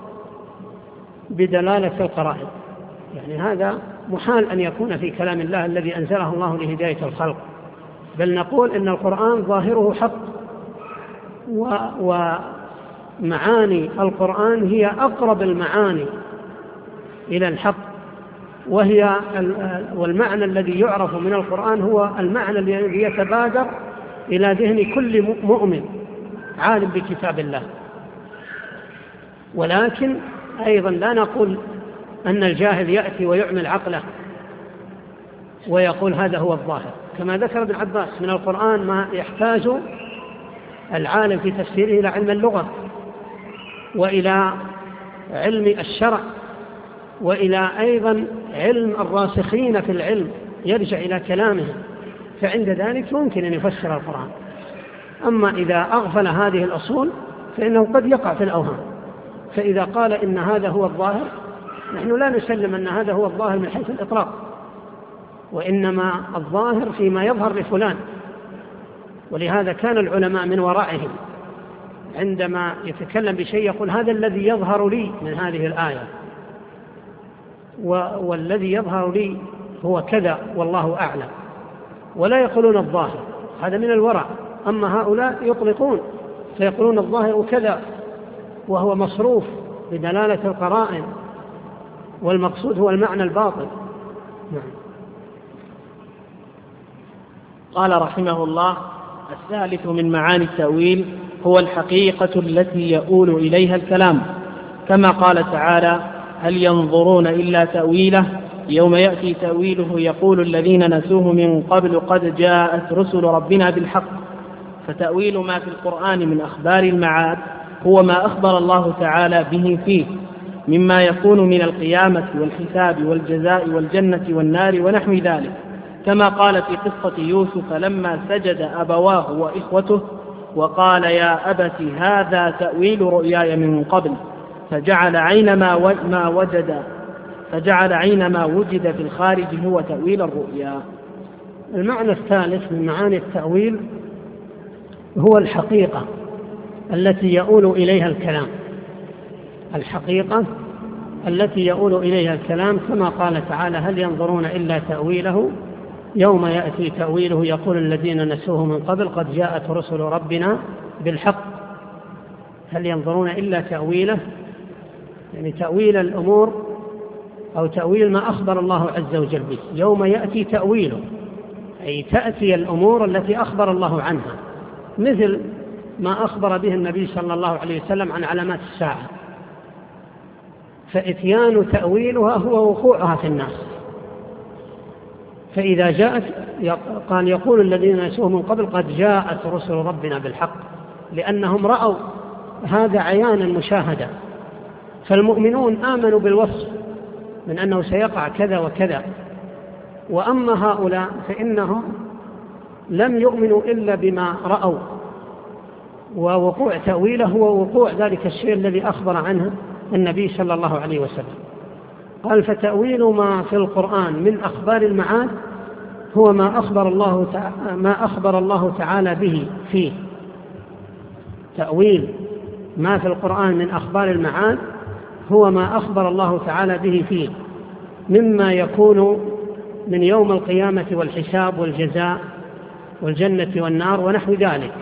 بدلالة القرائن. يعني هذا محال أن يكون في كلام الله الذي أنزله الله لهداية الخلق، بل نقول إن القرآن ظاهره حق، ومعاني القرآن هي أقرب المعاني إلى الحق والمعنى الذي يعرف من القرآن هو المعنى الذي يتبادر إلى ذهن كل مؤمن عالم بكتاب الله. ولكن أيضا لا نقول أن الجاهل يأتي ويعمل عقله ويقول هذا هو الظاهر، كما ذكر ابن عباس من القرآن ما يحتاج العالم في تفسيره إلى علم اللغة وإلى علم الشرع وإلى أيضا علم الراسخين في العلم يرجع إلى كلامهم، فعند ذلك ممكن أن يفسر القرآن. أما إذا أغفل هذه الأصول فإنه قد يقع في الأوهام. فإذا قال إن هذا هو الظاهر نحن لا نسلم أن هذا هو الظاهر من حيث الإطلاق، وإنما الظاهر فيما يظهر لفلان. ولهذا كان العلماء من ورائهم عندما يتكلم بشيء يقول هذا الذي يظهر لي من هذه الآية، والذي يظهر لي هو كذا والله أعلم، ولا يقولون الظاهر، هذا من الورع. أما هؤلاء يطلقون فيقولون الظاهر كذا وهو مصروف بدلالة القرائن، والمقصود هو المعنى الباطن. قال رحمه الله: الثالث من معاني التأويل هو الحقيقة التي يؤول إليها الكلام، كما قال تعالى: هل ينظرون إلا تأويله يوم يأتي تأويله يقول الذين نسوه من قبل قد جاءت رسل ربنا بالحق. فتأويل ما في القرآن من أخبار المعاد هو ما أخبر الله تعالى به فيه مما يكون من القيامة والحساب والجزاء والجنة والنار ونحو ذلك، كما قال في قصة يوسف لما سجد أبواه وإخوته وقال: يا أبت هذا تأويل رؤياي من قبل فجعل عينما وجد في الخارج هو تأويل الرؤيا. المعنى الثالث من معاني التأويل هو الحقيقة التي يؤول إليها الكلام، الحقيقة التي يؤول إليها الكلام، كما قال تعالى: هل ينظرون إلا تأويله يوم يأتي تأويله يقول الذين نسوه من قبل قد جاءت رسل ربنا بالحق. هل ينظرون إلا تأويله، يعني تأويل الأمور أو تأويل ما أخبر الله عز وجل به. يوم يأتي تأويله أي تأتي الأمور التي أخبر الله عنها، مثل ما أخبر به النبي صلى الله عليه وسلم عن علامات الساعة، فإتيان تأويلها هو وقوعها في الناس. فإذا جاءت قال يقول الذين نسوه من قبل قد جاءت رسل ربنا بالحق، لأنهم رأوا هذا عيانا مشاهدة. فالمؤمنون آمنوا بالوصف من أنه سيقع كذا وكذا، وأما هؤلاء فإنهم لم يؤمنوا إلا بما رأوا، ووقوع تأويله هو وقوع ذلك الشيء الذي أخبر عنه النبي صلى الله عليه وسلم. قال: فتأويل ما في القرآن من أخبار المعاد هو ما أخبر الله تعالى به فيه. تأويل ما في القرآن من أخبار المعاد هو ما أخبر الله تعالى به فيه مما يكون من يوم القيامة والحساب والجزاء والجنة والنار ونحو ذلك.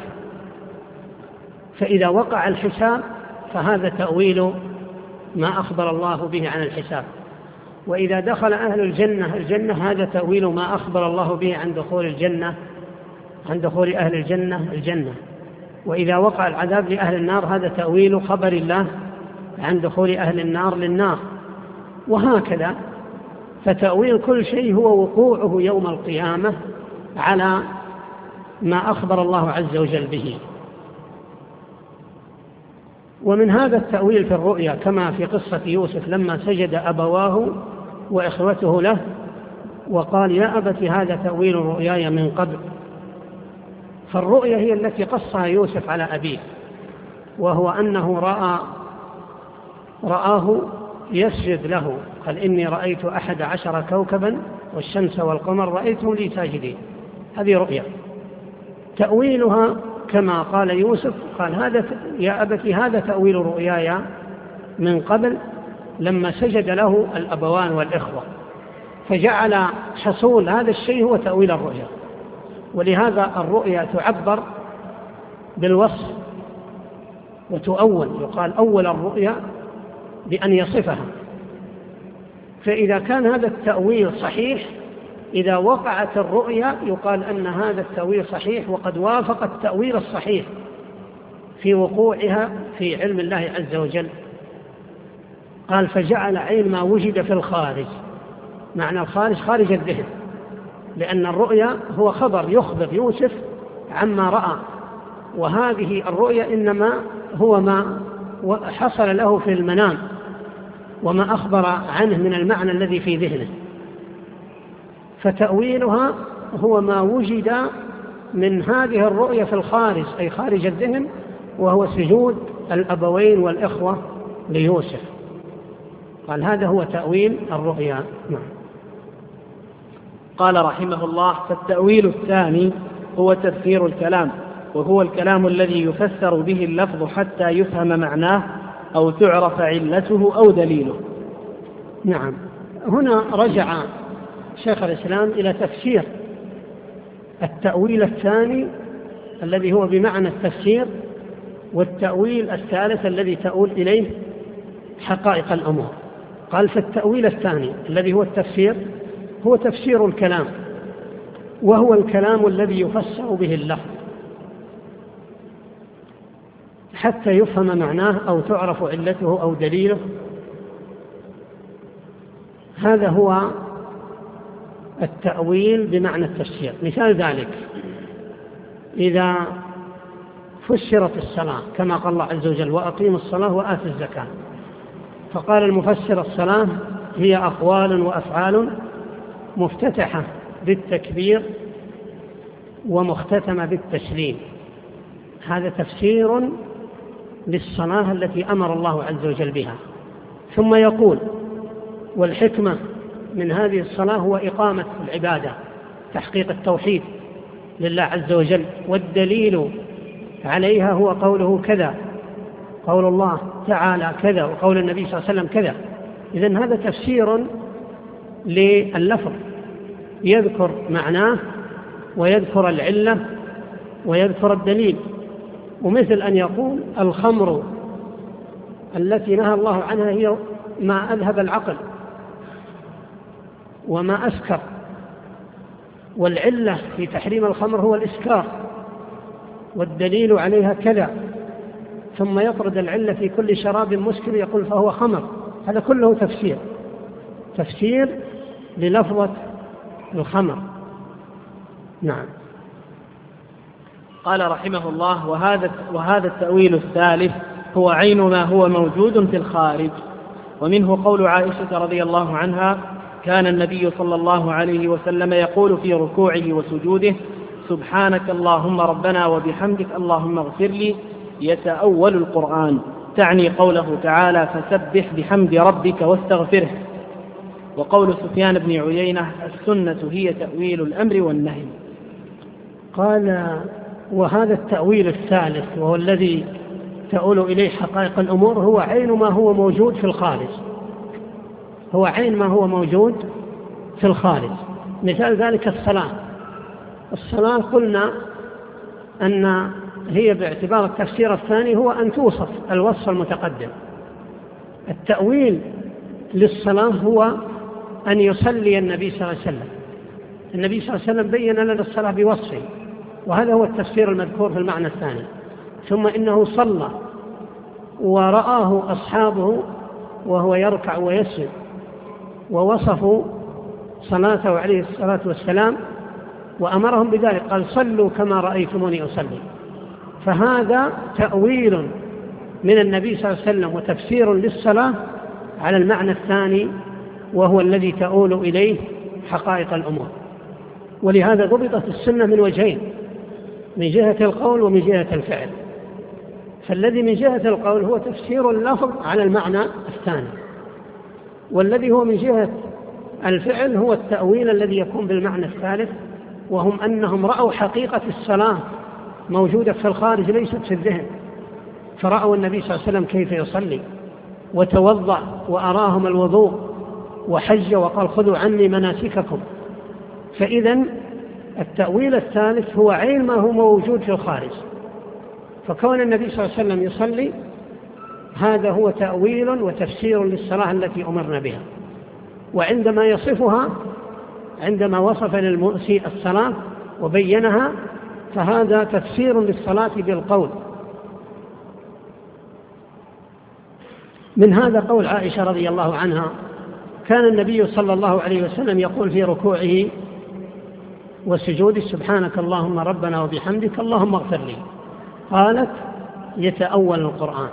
فإذا وقع الحساب فهذا تأويل ما أخبر الله به عن الحساب، وإذا دخل أهل الجنة هذا تأويل ما أخبر الله به عن دخول الجنة، عن دخول أهل الجنة. وإذا وقع العذاب لأهل النار هذا تأويل خبر الله عن دخول أهل النار للنار، وهكذا. فتأويل كل شيء هو وقوعه يوم القيامة على ما أخبر الله عز وجل به. ومن هذا التأويل في الرؤيا كما في قصة يوسف لما سجد أبواه وإخوته له وقال: يا أبت هذا تأويل رؤياي من قبل. فالرؤيا هي التي قصها يوسف على أبيه، وهو أنه رآه يسجد له، قال: إني رأيت 11 كوكبا والشمس والقمر رأيتهم لي ساجدين. هذه رؤيا. تأويلها كما قال يوسف، قال: يا أبت هذا تأويل رؤياي من قبل، لما سجد له الأبوان والإخوة، فجعل حصول هذا الشيء هو تأويل الرؤيا. ولهذا الرؤيا تعبر بالوصف وتؤول، يقال أول الرؤيا بأن يصفها، فإذا كان هذا التأويل صحيح، إذا وقعت الرؤيا يقال أن هذا التأويل صحيح وقد وافق التأويل الصحيح في وقوعها في علم الله عز وجل. قال فجعل عين ما وجد في الخارج، معنى الخارج خارج الذهن، لأن الرؤيا هو خبر يخبر يوسف عما رأى، وهذه الرؤيا إنما هو ما حصل له في المنام وما أخبر عنه من المعنى الذي في ذهنه، فتأويلها هو ما وجد من هذه الرؤيا في الخارج أي خارج الذهن، وهو سجود الأبوين والإخوة ليوسف. قال هذا هو تأويل الرؤيا. نعم. قال رحمه الله: فالتأويل الثاني هو تفسير الكلام، وهو الكلام الذي يفسر به اللفظ حتى يفهم معناه أو تعرف علته أو دليله. نعم. هنا رجع شيخ الإسلام إلى تفسير التأويل الثاني الذي هو بمعنى التفسير، والتأويل الثالث الذي تؤول إليه حقائق الأمور. قال فالتأويل الثاني الذي هو التفسير هو تفسير الكلام، وهو الكلام الذي يفسر به اللفظ حتى يفهم معناه أو تعرف علته أو دليله. هذا هو التأويل بمعنى التفسير. مثال ذلك إذا فسرت الصلاة كما قال الله عز وجل: وأقيموا الصلاة وآتوا الزكاة، فقال المفسر: الصلاة هي أقوال وأفعال مفتتحة بالتكبير ومختتمة بالتسليم. هذا تفسير للصلاة التي أمر الله عز وجل بها. ثم يقول: والحكمة من هذه الصلاة هو إقامة العبادة، تحقيق التوحيد لله عز وجل، والدليل عليها هو قوله كذا، قول الله تعالى كذا، وقول النبي صلى الله عليه وسلم كذا. إذن هذا تفسير لللفظ، يذكر معناه ويذكر العلة ويذكر الدليل. ومثل أن يقول: الخمر التي نهى الله عنها هي ما أذهب العقل وما أسكر، والعلة في تحريم الخمر هو الإسكار، والدليل عليها كذا. ثم يطرد العلة في كل شراب مسكر يقول فهو خمر. هذا كله تفسير للفظة الخمر. نعم. قال رحمه الله: وهذا التأويل الثالث هو عين ما هو موجود في الخارج. ومنه قول عائشة رضي الله عنها: كان النبي صلى الله عليه وسلم يقول في ركوعه وسجوده: سبحانك اللهم ربنا وبحمدك اللهم اغفر لي، يتأول القرآن، تعني قوله تعالى: فسبح بحمد ربك واستغفره. وقول سفيان بن عيينة: السنة هي تأويل الأمر والنهي. قال: وهذا التأويل الثالث وهو الذي تؤول إليه حقائق الأمور هو عين ما هو موجود في الخارج، هو عين ما هو موجود في الخارج. مثال ذلك الصلاة قلنا أن هي باعتبار التفسير الثاني هو أن توصف الوصف المتقدم. التأويل للصلاة هو أن يصلي النبي صلى الله عليه وسلم. النبي صلى الله عليه وسلم بين لنا الصلاة بوصفه، وهذا هو التفسير المذكور في المعنى الثاني. ثم إنه صلى ورآه أصحابه وهو يركع ويسجد، ووصفوا صلاته عليه الصلاة والسلام وأمرهم بذلك، قال: صلوا كما رأيتموني أصلي. فهذا تأويل من النبي صلى الله عليه وسلم وتفسير للصلاة على المعنى الثاني، وهو الذي تؤول إليه حقائق الأمور. ولهذا ضبطت السنة من وجهين: من جهة القول ومن جهة الفعل. فالذي من جهة القول هو تفسير اللفظ على المعنى الثاني، والذي هو من جهة الفعل هو التأويل الذي يكون بالمعنى الثالث، وهم أنهم رأوا حقيقة الصلاة موجودة في الخارج ليست في الذهن، فرأوا النبي صلى الله عليه وسلم كيف يصلي وتوضأ وأراهم الوضوء وحج وقال: خذوا عني مناسككم. فإذن التأويل الثالث هو عين ما هو موجود في الخارج. فكون النبي صلى الله عليه وسلم يصلي هذا هو تأويل وتفسير للصلاة التي أمرنا بها. وعندما يصفها عندما وصف للمسيء الصلاة وبينها فهذا تفسير للصلاة بالقول. من هذا قول عائشة رضي الله عنها: كان النبي صلى الله عليه وسلم يقول في ركوعه وسجوده: سبحانك اللهم ربنا وبحمدك اللهم اغفر لي. قالت: يتأول القرآن.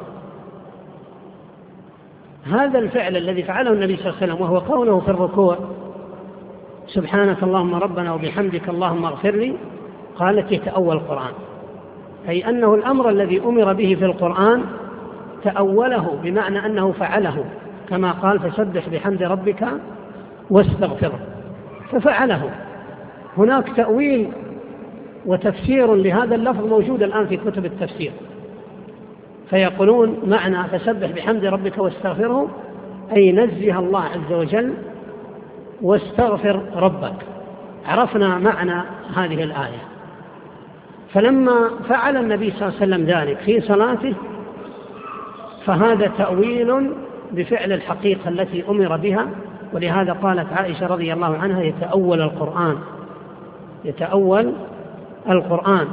هذا الفعل الذي فعله النبي صلى الله عليه وسلم وهو قوله في الركوع: سبحانك اللهم ربنا وبحمدك اللهم اغفر لي، قالت: يتأول القرآن، أي أنه الأمر الذي أمر به في القرآن تأوله، بمعنى أنه فعله، كما قال: فسبح بحمد ربك واستغفره، ففعله. هناك تأويل وتفسير لهذا اللفظ موجود الآن في كتب التفسير، فيقولون معنى فسبح بحمد ربك واستغفره أي نزه الله عز وجل واستغفر ربك. عرفنا معنى هذه الآية. فلما فعل النبي صلى الله عليه وسلم ذلك في صلاته فهذا تأويل بفعل الحقيقة التي أمر بها، ولهذا قالت عائشة رضي الله عنها: يتأول القرآن، يتأول القرآن،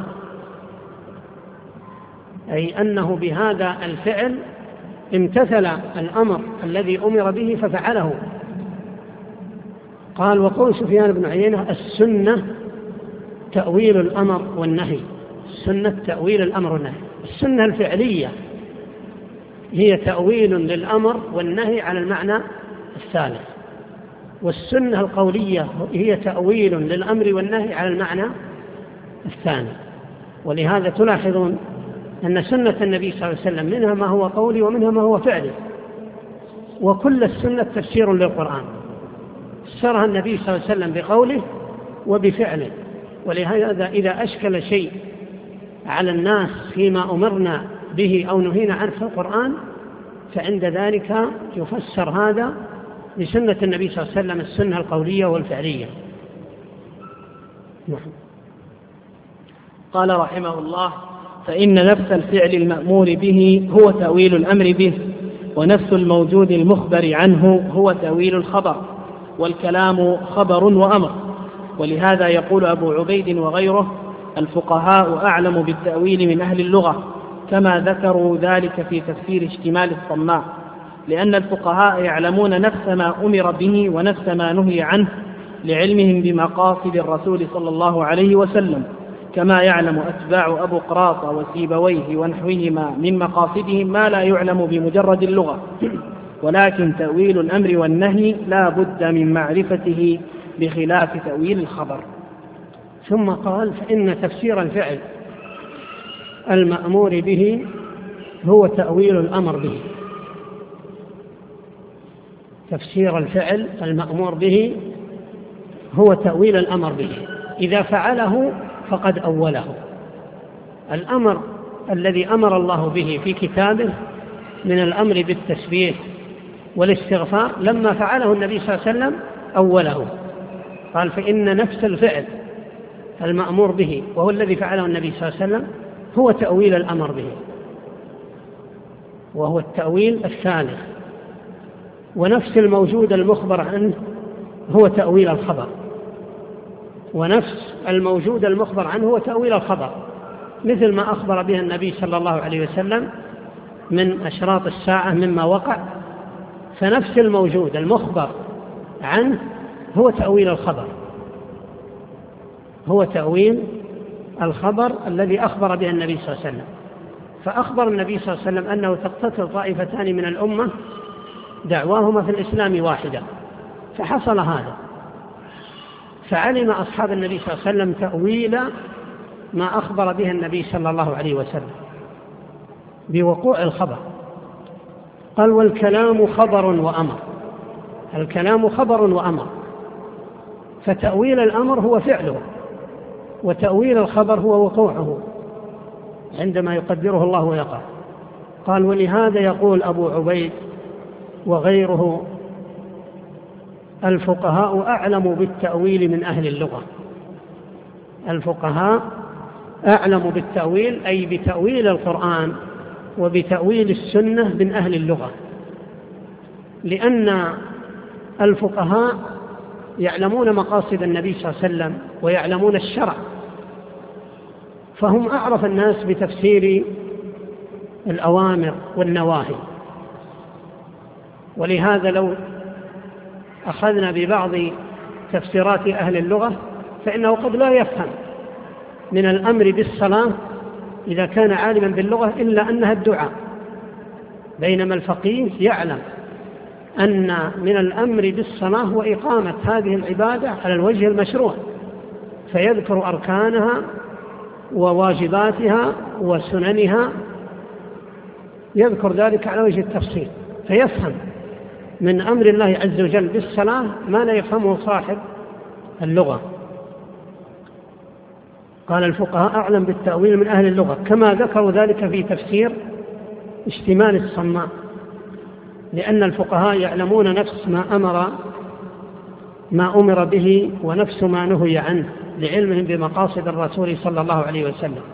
أي أنه بهذا الفعل امتثل الأمر الذي أمر به ففعله. قال: وقول سفيان بن عيينة: السنة تأويل الأمر والنهي. السنة تأويل الأمر والنهي. السنة الفعلية هي تأويل للأمر والنهي على المعنى الثالث، والسنة القولية هي تأويل للأمر والنهي على المعنى الثاني. ولهذا تلاحظون أن سنة النبي صلى الله عليه وسلم منها ما هو قولي ومنها ما هو فعلي، وكل السنة تفسير للقرآن، فسرها النبي صلى الله عليه وسلم بقوله وبفعله. ولهذا إذا أشكل شيء على الناس فيما أمرنا به أو نهينا عنه في القرآن فعند ذلك يفسر هذا بسنة النبي صلى الله عليه وسلم، السنة القولية والفعلية. قال رحمه الله: فإن نفس الفعل المأمور به هو تأويل الأمر به، ونفس الموجود المخبر عنه هو تأويل الخبر، والكلام خبر وأمر. ولهذا يقول أبو عبيد وغيره: الفقهاء أعلم بالتأويل من أهل اللغة، كما ذكروا ذلك في تفسير اشتمال الصماء، لأن الفقهاء يعلمون نفس ما أمر به ونفس ما نهي عنه لعلمهم بمقاصد الرسول صلى الله عليه وسلم، كما يعلم أتباع أبو قراط وسيبويه ونحوهما من مقاصدهم ما لا يعلم بمجرد اللغة. ولكن تأويل الأمر والنهي لا بد من معرفته بخلاف تأويل الخبر. ثم قال: فإن تفسير الفعل المأمور به هو تأويل الأمر به. تفسير الفعل المأمور به هو تأويل الأمر به، إذا فعله فقد أوله. الأمر الذي أمر الله به في كتابه من الأمر بالتسبيح والاستغفار، لما فعله النبي صلى الله عليه وسلم أوله. قال: فإن نفس الفعل المأمور به وهو الذي فعله النبي صلى الله عليه وسلم هو تأويل الأمر به، وهو التأويل الثالث. ونفس الموجود المخبر عنه هو تأويل الخبر، ونفس الموجود المخبر عنه هو تأويل الخبر، مثل ما أخبر به النبي صلى الله عليه وسلم من أشراط الساعة مما وقع، فنفس الموجود المخبر عنه هو تأويل الخبر، هو تأويل الخبر الذي أخبر به النبي صلى الله عليه وسلم. فأخبر النبي صلى الله عليه وسلم أنه تقتتل طائفتان من الأمة دعواهما في الإسلام واحدة، فحصل هذا، فعلم أصحاب النبي صلى الله عليه وسلم تأويل ما أخبر به النبي صلى الله عليه وسلم بوقوع الخبر. قال: والكلام خبر وأمر. الكلام خبر وأمر، فتأويل الأمر هو فعله، وتأويل الخبر هو وقوعه عندما يقدره الله ويقع. قال: ولهذا يقول أبو عبيد وغيره: الفقهاء أعلم بالتأويل من أهل اللغة. الفقهاء أعلم بالتأويل أي بتأويل القرآن وبتأويل السنة من أهل اللغة، لأن الفقهاء يعلمون مقاصد النبي صلى الله عليه وسلم ويعلمون الشرع، فهم أعرف الناس بتفسير الأوامر والنواهي. ولهذا لو أخذنا ببعض تفسيرات أهل اللغة فإنه قد لا يفهم من الأمر بالصلاة إذا كان عالما باللغة إلا أنها الدعاء، بينما الفقيه يعلم أن من الأمر بالصلاة هو إقامة هذه العبادة على الوجه المشروع، فيذكر أركانها وواجباتها وسننها، يذكر ذلك على وجه التفصيل، فيفهم من أمر الله عز وجل بالصلاة ما لا يفهمه صاحب اللغة. قال الفقهاء أعلم بالتأويل من أهل اللغة، كما ذكروا ذلك في تفسير اشتمال الصماء، لأن الفقهاء يعلمون نفس ما أمر به ونفس ما نهي عنه لعلمهم بمقاصد الرسول صلى الله عليه وسلم،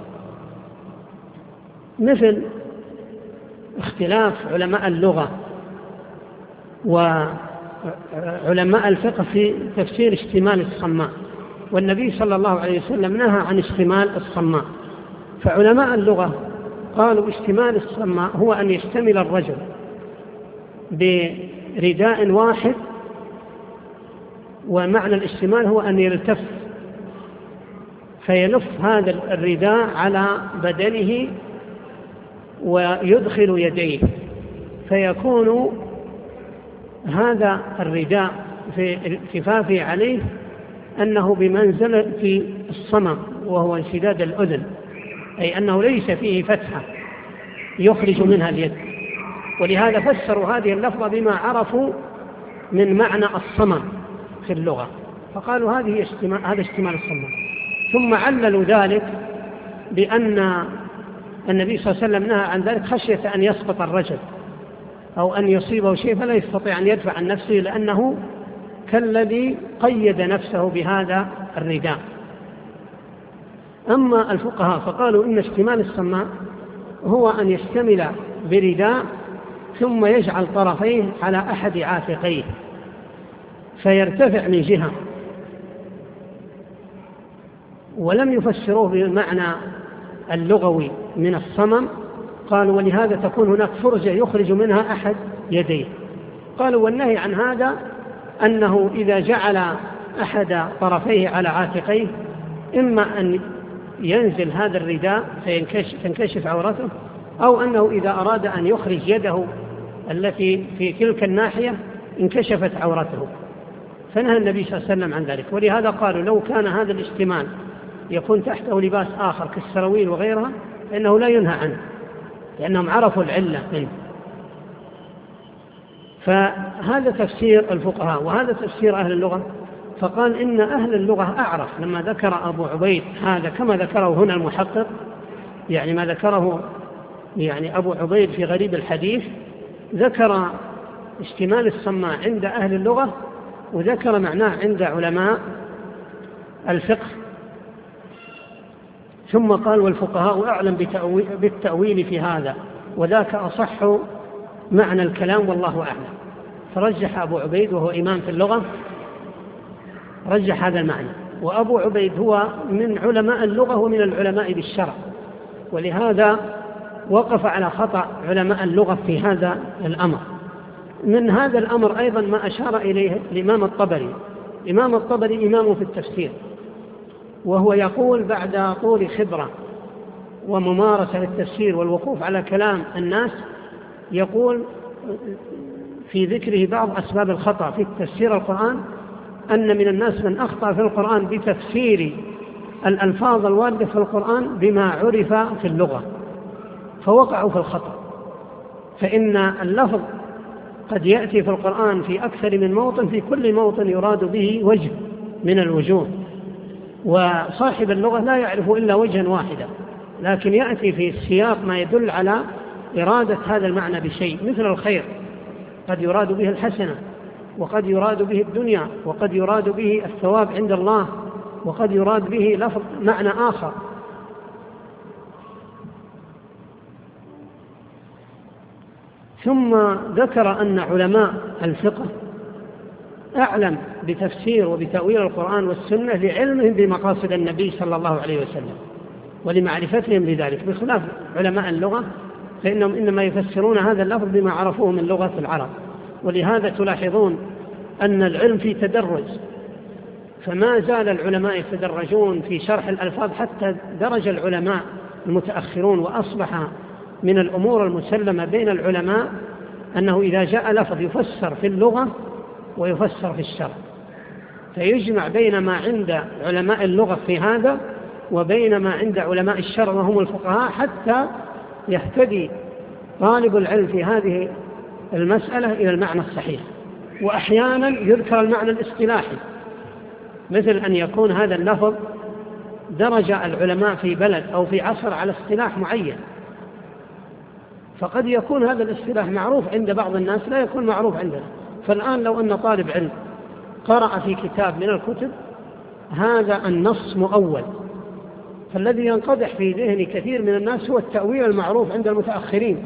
مثل اختلاف علماء اللغة وعلماء الفقه في تفسير اشتمال الصماء، والنبي صلى الله عليه وسلم نهى عن اشتمال الصماء. فعلماء اللغة قالوا اشتمال الصماء هو أن يشتمل الرجل برداء واحد، ومعنى الاشتمال هو أن يلتف فيلف هذا الرداء على بدنه ويدخل يديه، فيكون هذا الرداء في التفافه عليه أنه بمنزلة في الصمم، وهو انسداد الأذن، أي أنه ليس فيه فتحة يخرج منها اليد. ولهذا فسروا هذه اللفظة بما عرفوا من معنى الصمم في اللغة، فقالوا هذا اشتمال الصمم. ثم عللوا ذلك بأن النبي صلى الله عليه وسلم نهى عن ذلك خشية أن يسقط الرجل أو أن يصيبه شيء فلا يستطيع أن يدفع عن نفسه، لأنه كالذي قيد نفسه بهذا الرداء. أما الفقهاء فقالوا إن اشتمال الصماء هو أن يشتمل برداء ثم يجعل طرفيه على أحد عاتقيه فيرتفع من جهة، ولم يفسروه بالمعنى اللغوي من الصمم. قالوا ولهذا تكون هناك فرجة يخرج منها أحد يديه. قالوا والنهي عن هذا أنه إذا جعل أحد طرفيه على عاتقيه إما أن ينزل هذا الرداء فتنكشف عورته، أو أنه إذا أراد أن يخرج يده التي في تلك الناحية انكشفت عورته، فنهى النبي صلى الله عليه وسلم عن ذلك. ولهذا قالوا لو كان هذا الاشتمال يكون تحته لباس آخر كالسراويل وغيرها فإنه لا ينهى عنه، لأنهم عرفوا العلة منه. فهذا تفسير الفقهاء وهذا تفسير أهل اللغة. فقال إن أهل اللغة أعرف لما ذكر أبو عبيد هذا كما ذكره هنا المحقق، يعني ما ذكره يعني أبو عبيد في غريب الحديث، ذكر اشتمال الصماء عند أهل اللغة وذكر معناه عند علماء الفقه. ثم قال والفقهاء أعلم بالتأويل في هذا وذاك أصح معنى الكلام والله أعلم. فرجح أبو عبيد وهو إمام في اللغة رجح هذا المعنى، وأبو عبيد هو من علماء اللغة ومن العلماء بالشرع، ولهذا وقف على خطأ علماء اللغة في هذا الأمر. من هذا الأمر أيضا ما أشار إليه الإمام الطبري. الإمام الطبري إمام في التفسير، وهو يقول بعد طول خبرة وممارسة للتفسير والوقوف على كلام الناس، يقول في ذكره بعض أسباب الخطأ في تفسير القرآن أن من الناس من أخطأ في القرآن بتفسير الألفاظ الواردة في القرآن بما عرف في اللغة فوقعوا في الخطأ. فإن اللفظ قد يأتي في القرآن في أكثر من موطن، في كل موطن يراد به وجه من الوجوه، وصاحب اللغة لا يعرف إلا وجها واحدا، لكن يأتي في السياق ما يدل على إرادة هذا المعنى بشيء، مثل الخير قد يراد به الحسنة، وقد يراد به الدنيا، وقد يراد به الثواب عند الله، وقد يراد به لفظ معنى آخر. ثم ذكر أن علماء الفقه أعلم بتفسير وبتأويل القرآن والسنة لعلمهم بمقاصد النبي صلى الله عليه وسلم ولمعرفتهم بذلك، بخلاف علماء اللغة فإنهم إنما يفسرون هذا اللفظ بما عرفوه من لغة العرب. ولهذا تلاحظون أن العلم في تدرج، فما زال العلماء يتدرجون في شرح الألفاظ حتى درج العلماء المتأخرون، وأصبح من الأمور المسلمة بين العلماء أنه إذا جاء لفظ يفسر في اللغة ويفسر في الشرع، فيجمع بين ما عند علماء اللغة في هذا وبين ما عند علماء الشرع وهم الفقهاء، حتى يهتدي طالب العلم في هذه المسألة إلى المعنى الصحيح. وأحيانا يذكر المعنى الاصطلاحي، مثل أن يكون هذا اللفظ درج العلماء في بلد أو في عصر على اصطلاح معين، فقد يكون هذا الاصطلاح معروف عند بعض الناس لا يكون معروف عندنا. فالآن لو أن طالب علم قرأ في كتاب من الكتب هذا النص مؤول، فالذي ينقدح في ذهن كثير من الناس هو التأويل المعروف عند المتأخرين.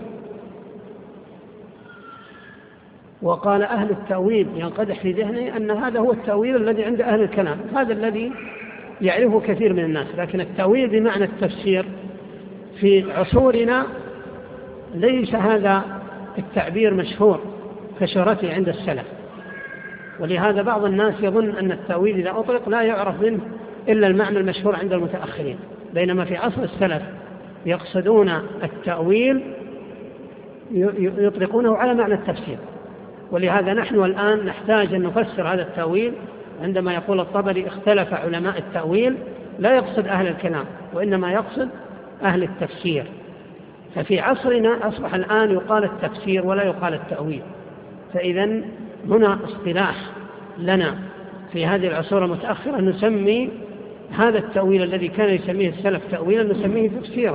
وقال أهل التأويل ينقدح في ذهنه أن هذا هو التأويل الذي عند أهل الكلام، هذا الذي يعرفه كثير من الناس. لكن التأويل بمعنى التفسير في عصورنا ليس هذا التعبير مشهور كشهرته عند السلف، ولهذا بعض الناس يظن أن التأويل إذا أطلق لا يعرف منه إلا المعنى المشهور عند المتأخرين، بينما في عصر السلف يقصدون التأويل يطلقونه على معنى التفسير. ولهذا نحن الآن نحتاج أن نفسر هذا التأويل. عندما يقول الطبري اختلف علماء التأويل لا يقصد أهل الكلام وإنما يقصد أهل التفسير. ففي عصرنا أصبح الآن يقال التفسير ولا يقال التأويل. فإذا هنا اصطلاح لنا في هذه العصور المتأخرة نسمي هذا التأويل الذي كان يسميه السلف تأويلا نسميه تفسيرا.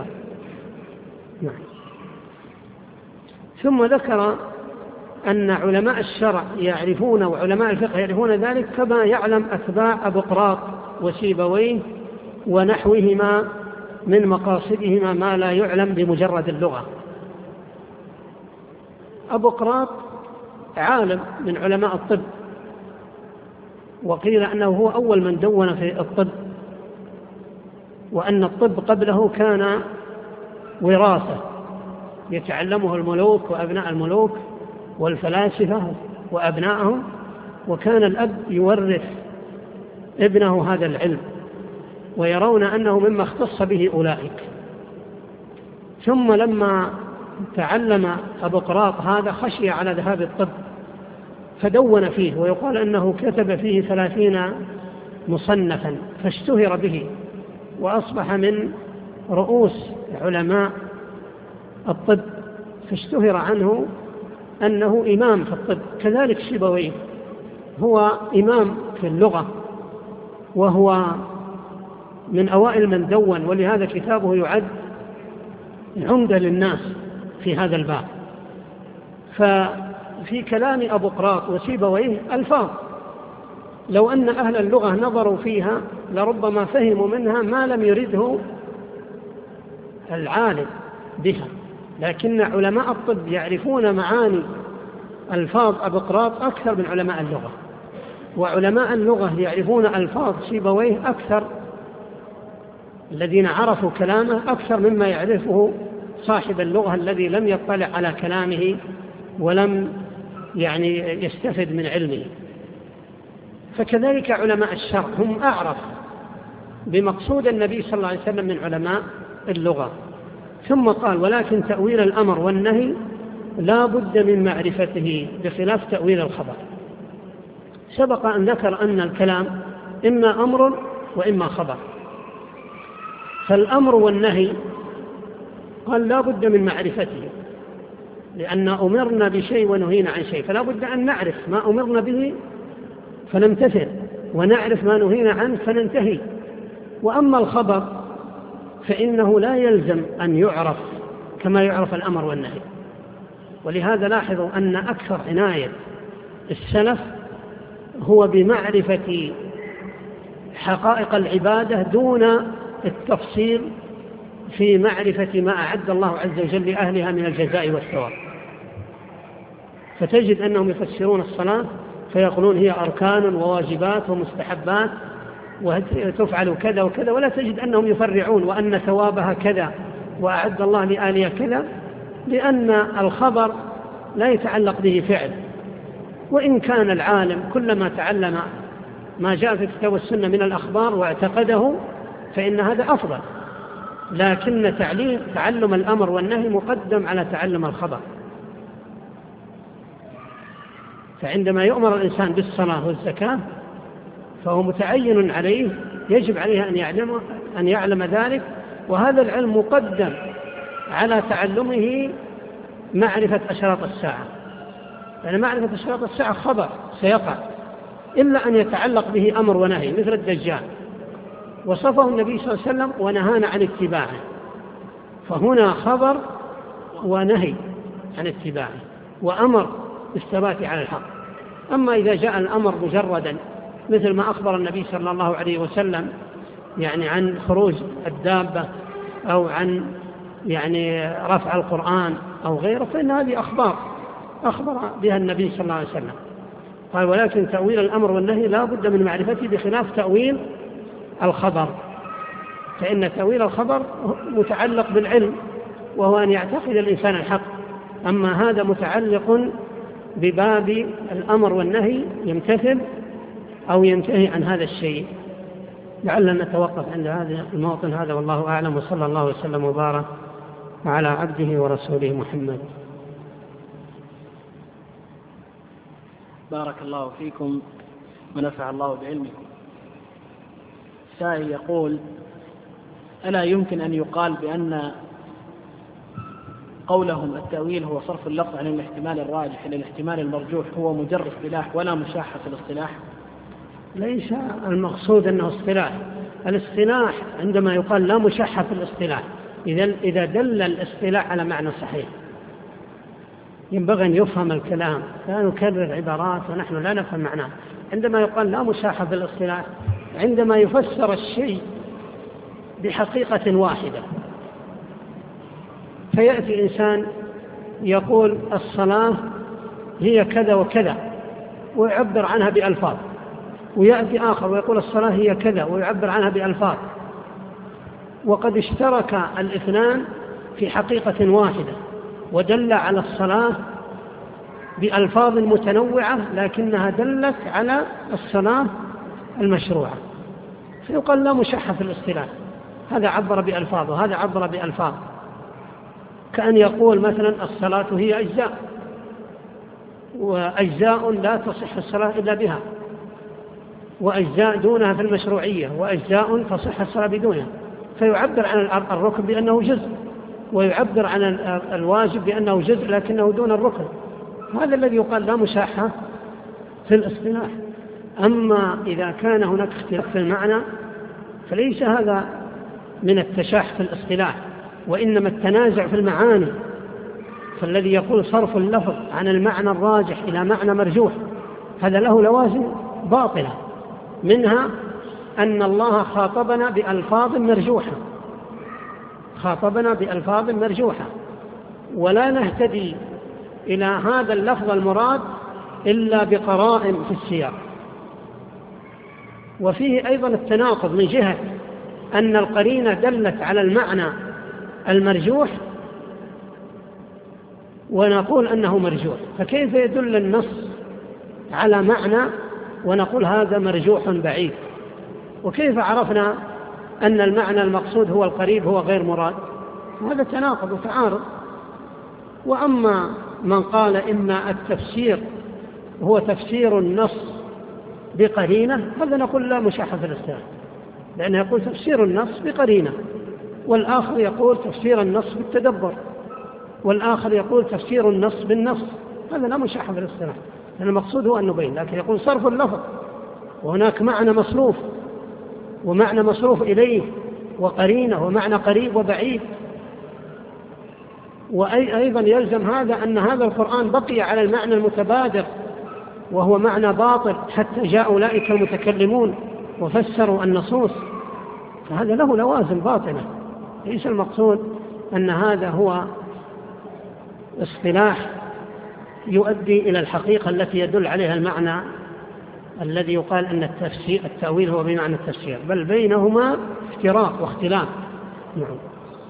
ثم ذكر أن علماء الشرع يعرفون وعلماء الفقه يعرفون ذلك كما يعلم أتباع أبقراط وسيبويه ونحوهما من مقاصدهما ما لا يعلم بمجرد اللغة. أبقراط عالم من علماء الطب، وقيل أنه هو أول من دون في الطب، وأن الطب قبله كان وراثة يتعلمه الملوك وأبناء الملوك والفلاسفة وأبنائهم، وكان الأب يورث ابنه هذا العلم ويرون أنه مما اختص به أولئك. ثم لما تعلم أبقراط هذا خشي على ذهاب الطب فدون فيه، ويقال أنه كتب فيه 30 مصنفا فاشتهر به وأصبح من رؤوس علماء الطب، فاشتهر عنه أنه إمام في الطب. كذلك سيبويه هو إمام في اللغة وهو من أوائل من دون، ولهذا كتابه يعد عمدة للناس في هذا الباب. ففي كلام أبقراط وسيبويه ألفاظ لو أن أهل اللغة نظروا فيها لربما فهموا منها ما لم يرده العالم بها، لكن علماء الطب يعرفون معاني ألفاظ أبقراط أكثر من علماء اللغة، وعلماء اللغة يعرفون ألفاظ سيبويه أكثر، الذين عرفوا كلامه أكثر مما يعرفه صاحب اللغة الذي لم يطلع على كلامه ولم يستفد من علمه. فكذلك علماء الشرع هم أعرف بمقصود النبي صلى الله عليه وسلم من علماء اللغة. ثم قال ولكن تأويل الأمر والنهي لا بد من معرفته بخلاف تأويل الخبر. سبق أن ذكر أن الكلام إما أمر وإما خبر، فالأمر والنهي قال لا بد من معرفته، لأن أمرنا بشيء ونهينا عن شيء، فلا بد أن نعرف ما أمرنا به فنمتثل ونعرف ما نهينا عنه فننتهي. وأما الخبر فإنه لا يلزم أن يعرف كما يعرف الأمر والنهي. ولهذا لاحظوا أن أكثر عناية السلف هو بمعرفة حقائق العبادة دون التفصيل في معرفة ما أعد الله عز وجل لأهلها من الجزاء والثواب. فتجد أنهم يفسرون الصلاة فيقولون هي أركان وواجبات ومستحبات وتفعل كذا وكذا، ولا تجد أنهم يفرعون وأن ثوابها كذا وأعد الله لآلية كذا، لأن الخبر لا يتعلق به فعل. وإن كان العالم كلما تعلم ما جاء في الكتاب والسنة من الأخبار واعتقده فإن هذا أفضل، لكن تعلم الأمر والنهي مقدم على تعلم الخبر. فعندما يؤمر الإنسان بالصلاة والزكاة فهو متعين عليه، يجب عليه أن يعلم ذلك، وهذا العلم مقدم على تعلمه معرفة أشراط الساعة، لأن معرفة أشراط الساعة خبر سيقع، إلا أن يتعلق به أمر ونهي مثل الدجال، وصفه النبي صلى الله عليه وسلم ونهانا عن اتباعه، فهنا خبر ونهي عن اتباعه وأمر بالثبات على الحق. أما إذا جاء الأمر مجردا مثل ما أخبر النبي صلى الله عليه وسلم يعني عن خروج الدابة أو عن يعني رفع القرآن أو غيره، فإن هذه أخبر بها النبي صلى الله عليه وسلم. قال ولكن تأويل الأمر والنهي لا بد من معرفته بخلاف تأويل الخبر، فإن تأويل الخبر متعلق بالعلم وهو أن يعتقد الإنسان الحق، أما هذا متعلق بباب الأمر والنهي، يمتثل أو ينتهي عن هذا الشيء. لعلنا نتوقف عند هذا الموطن هذا، والله أعلم، وصلى الله وسلم وبارك على عبده ورسوله محمد. بارك الله فيكم ونفع الله بعلمكم. سائل يقول: ألا يمكن أن يقال بأن قولهم التأويل هو صرف اللفظ عن الاحتمال الراجح إلى الاحتمال المرجوح هو مجرد اصطلاح ولا مشاحة في الاصطلاح؟ ليس المقصود أنه اصطلاح. الاصطلاح عندما يقال لا مشاحة في الاصطلاح إذا دل الاصطلاح على معنى صحيح، ينبغي أن يفهم الكلام، لا نكرر عبارات ونحن لا نفهم معناه. عندما يقال لا مشاحة في الاصطلاح عندما يفسر الشيء بحقيقة واحدة، فيأتي إنسان يقول الصلاة هي كذا وكذا ويعبر عنها بألفاظ، ويأتي آخر ويقول الصلاة هي كذا ويعبر عنها بألفاظ، وقد اشترك الاثنان في حقيقة واحدة ودل على الصلاة بألفاظ متنوعة لكنها دلت على الصلاة المشروعة، فيقال لا مشاحة في الاصطلاح، هذا عبر بألفاظ وهذا عبر بألفاظ. كأن يقول مثلا الصلاة هي أجزاء، وأجزاء لا تصح الصلاة إلا بها، وأجزاء دونها في المشروعية، وأجزاء تصح الصلاة بدونها، فيعبر عن الركن بأنه جزء، ويعبر عن الواجب بأنه جزء لكنه دون الركن. هذا الذي يقال لا مشاحة في الاصطلاح. أما إذا كان هناك اختلاف في المعنى فليس هذا من التشاح في الاصطلاح، وإنما التنازع في المعاني. فالذي يقول صرف اللفظ عن المعنى الراجح إلى معنى مرجوح هذا له لوازم باطلة، منها أن الله خاطبنا بألفاظ مرجوحة، ولا نهتدي إلى هذا اللفظ المراد إلا بقرائن في السياق. وفيه أيضا التناقض من جهة أن القرينة دلت على المعنى المرجوح ونقول أنه مرجوح، فكيف يدل النص على معنى ونقول هذا مرجوح بعيد؟ وكيف عرفنا أن المعنى المقصود هو القريب هو غير مراد؟ هذا تناقض وتعارض. وأما من قال إن التفسير هو تفسير النص بقرينة، هذا نقول لا مشاحة في الاصطلاح، لأنه يقول تفسير النص بقرينة، والآخر يقول تفسير النص بالتدبر، والآخر يقول تفسير النص بالنص، هذا لا مشاحة في الاصطلاح، لأن المقصود هو أن نبين. لكن يقول صرف اللفظ وهناك معنى مصروف ومعنى مصروف إليه وقرينة ومعنى قريب وبعيد. وأيضا يلزم هذا أن هذا القرآن بقي على المعنى المتبادر وهو معنى باطل حتى جاء أولئك المتكلمون وفسروا النصوص، فهذا له لوازم باطلة. ليس المقصود أن هذا هو اصطلاح يؤدي إلى الحقيقة التي يدل عليها المعنى الذي يقال أن التأويل هو بمعنى التفسير، بل بينهما افتراق واختلاف. نعم.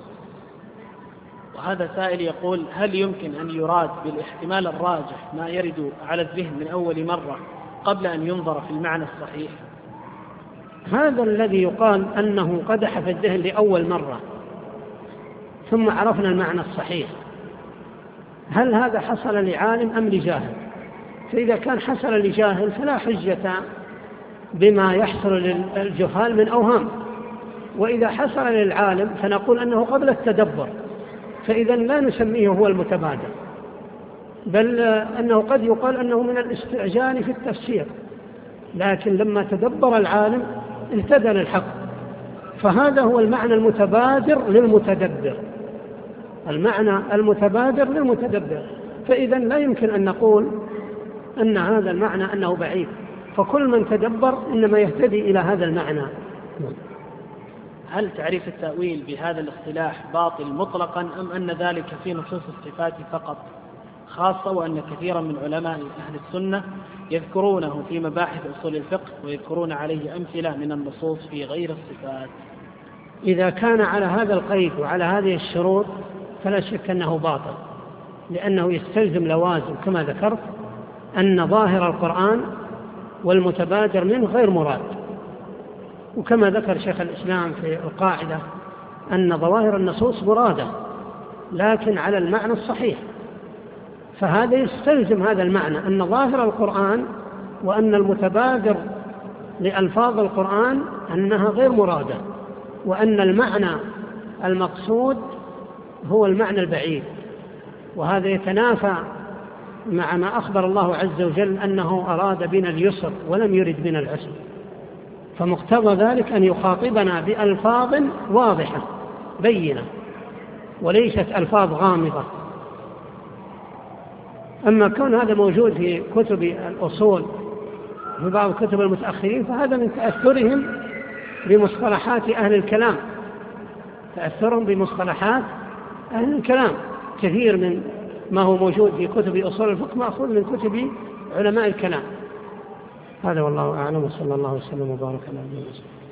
وهذا سائل يقول: هل يمكن أن يراد بالاحتمال الراجح ما يرد على الذهن من أول مرة قبل أن ينظر في المعنى الصحيح؟ هذا الذي يقال أنه قدح في الذهن لأول مرة ثم عرفنا المعنى الصحيح، هل هذا حصل لعالم أم لجاهل؟ فإذا كان حصل لجاهل فلا حجة بما يحصل للجهال من أوهام، وإذا حصل للعالم فنقول أنه قبل التدبر، فإذا لا نسميه هو المتبادر، بل أنه قد يقال أنه من الاستعجال في التفسير، لكن لما تدبر العالم اهتدى للحق، فهذا هو المعنى المتبادر للمتدبر، المعنى المتبادر للمتدبر. فإذا لا يمكن أن نقول أن هذا المعنى أنه بعيد، فكل من تدبر إنما يهتدي إلى هذا المعنى. هل تعريف التأويل بهذا الاصطلاح باطل مطلقا، أم أن ذلك في نصوص الصفات فقط، خاصة وأن كثيرا من علماء أهل السنة يذكرونه في مباحث أصول الفقه ويذكرون عليه أمثلة من النصوص في غير الصفات؟ إذا كان على هذا القيد وعلى هذه الشروط فلا شك أنه باطل، لأنه يستلزم لوازم كما ذكرت أن ظاهر القرآن والمتبادر منه غير مراد، وكما ذكر شيخ الإسلام في القاعدة أن ظواهر النصوص مرادة لكن على المعنى الصحيح، فهذا يستلزم هذا المعنى أن ظاهر القرآن وأن المتبادر لألفاظ القرآن أنها غير مرادة، وأن المعنى المقصود هو المعنى البعيد، وهذا يتنافى مع ما أخبر الله عز وجل أنه أراد بنا اليسر ولم يرد بنا العسر، فمقتضى ذلك أن يخاطبنا بألفاظ واضحة بينة وليست ألفاظ غامضة. أما كون هذا موجود في كتب الأصول في بعض كتب المتأخرين فهذا من تأثرهم بمصطلحات أهل الكلام، تأثرهم بمصطلحات أهل الكلام، كثير من ما هو موجود في كتب أصول الفقه مأخوذ من كتب علماء الكلام. هذا والله أعلم، وصلى الله وسلم وبارك على نبينا محمد.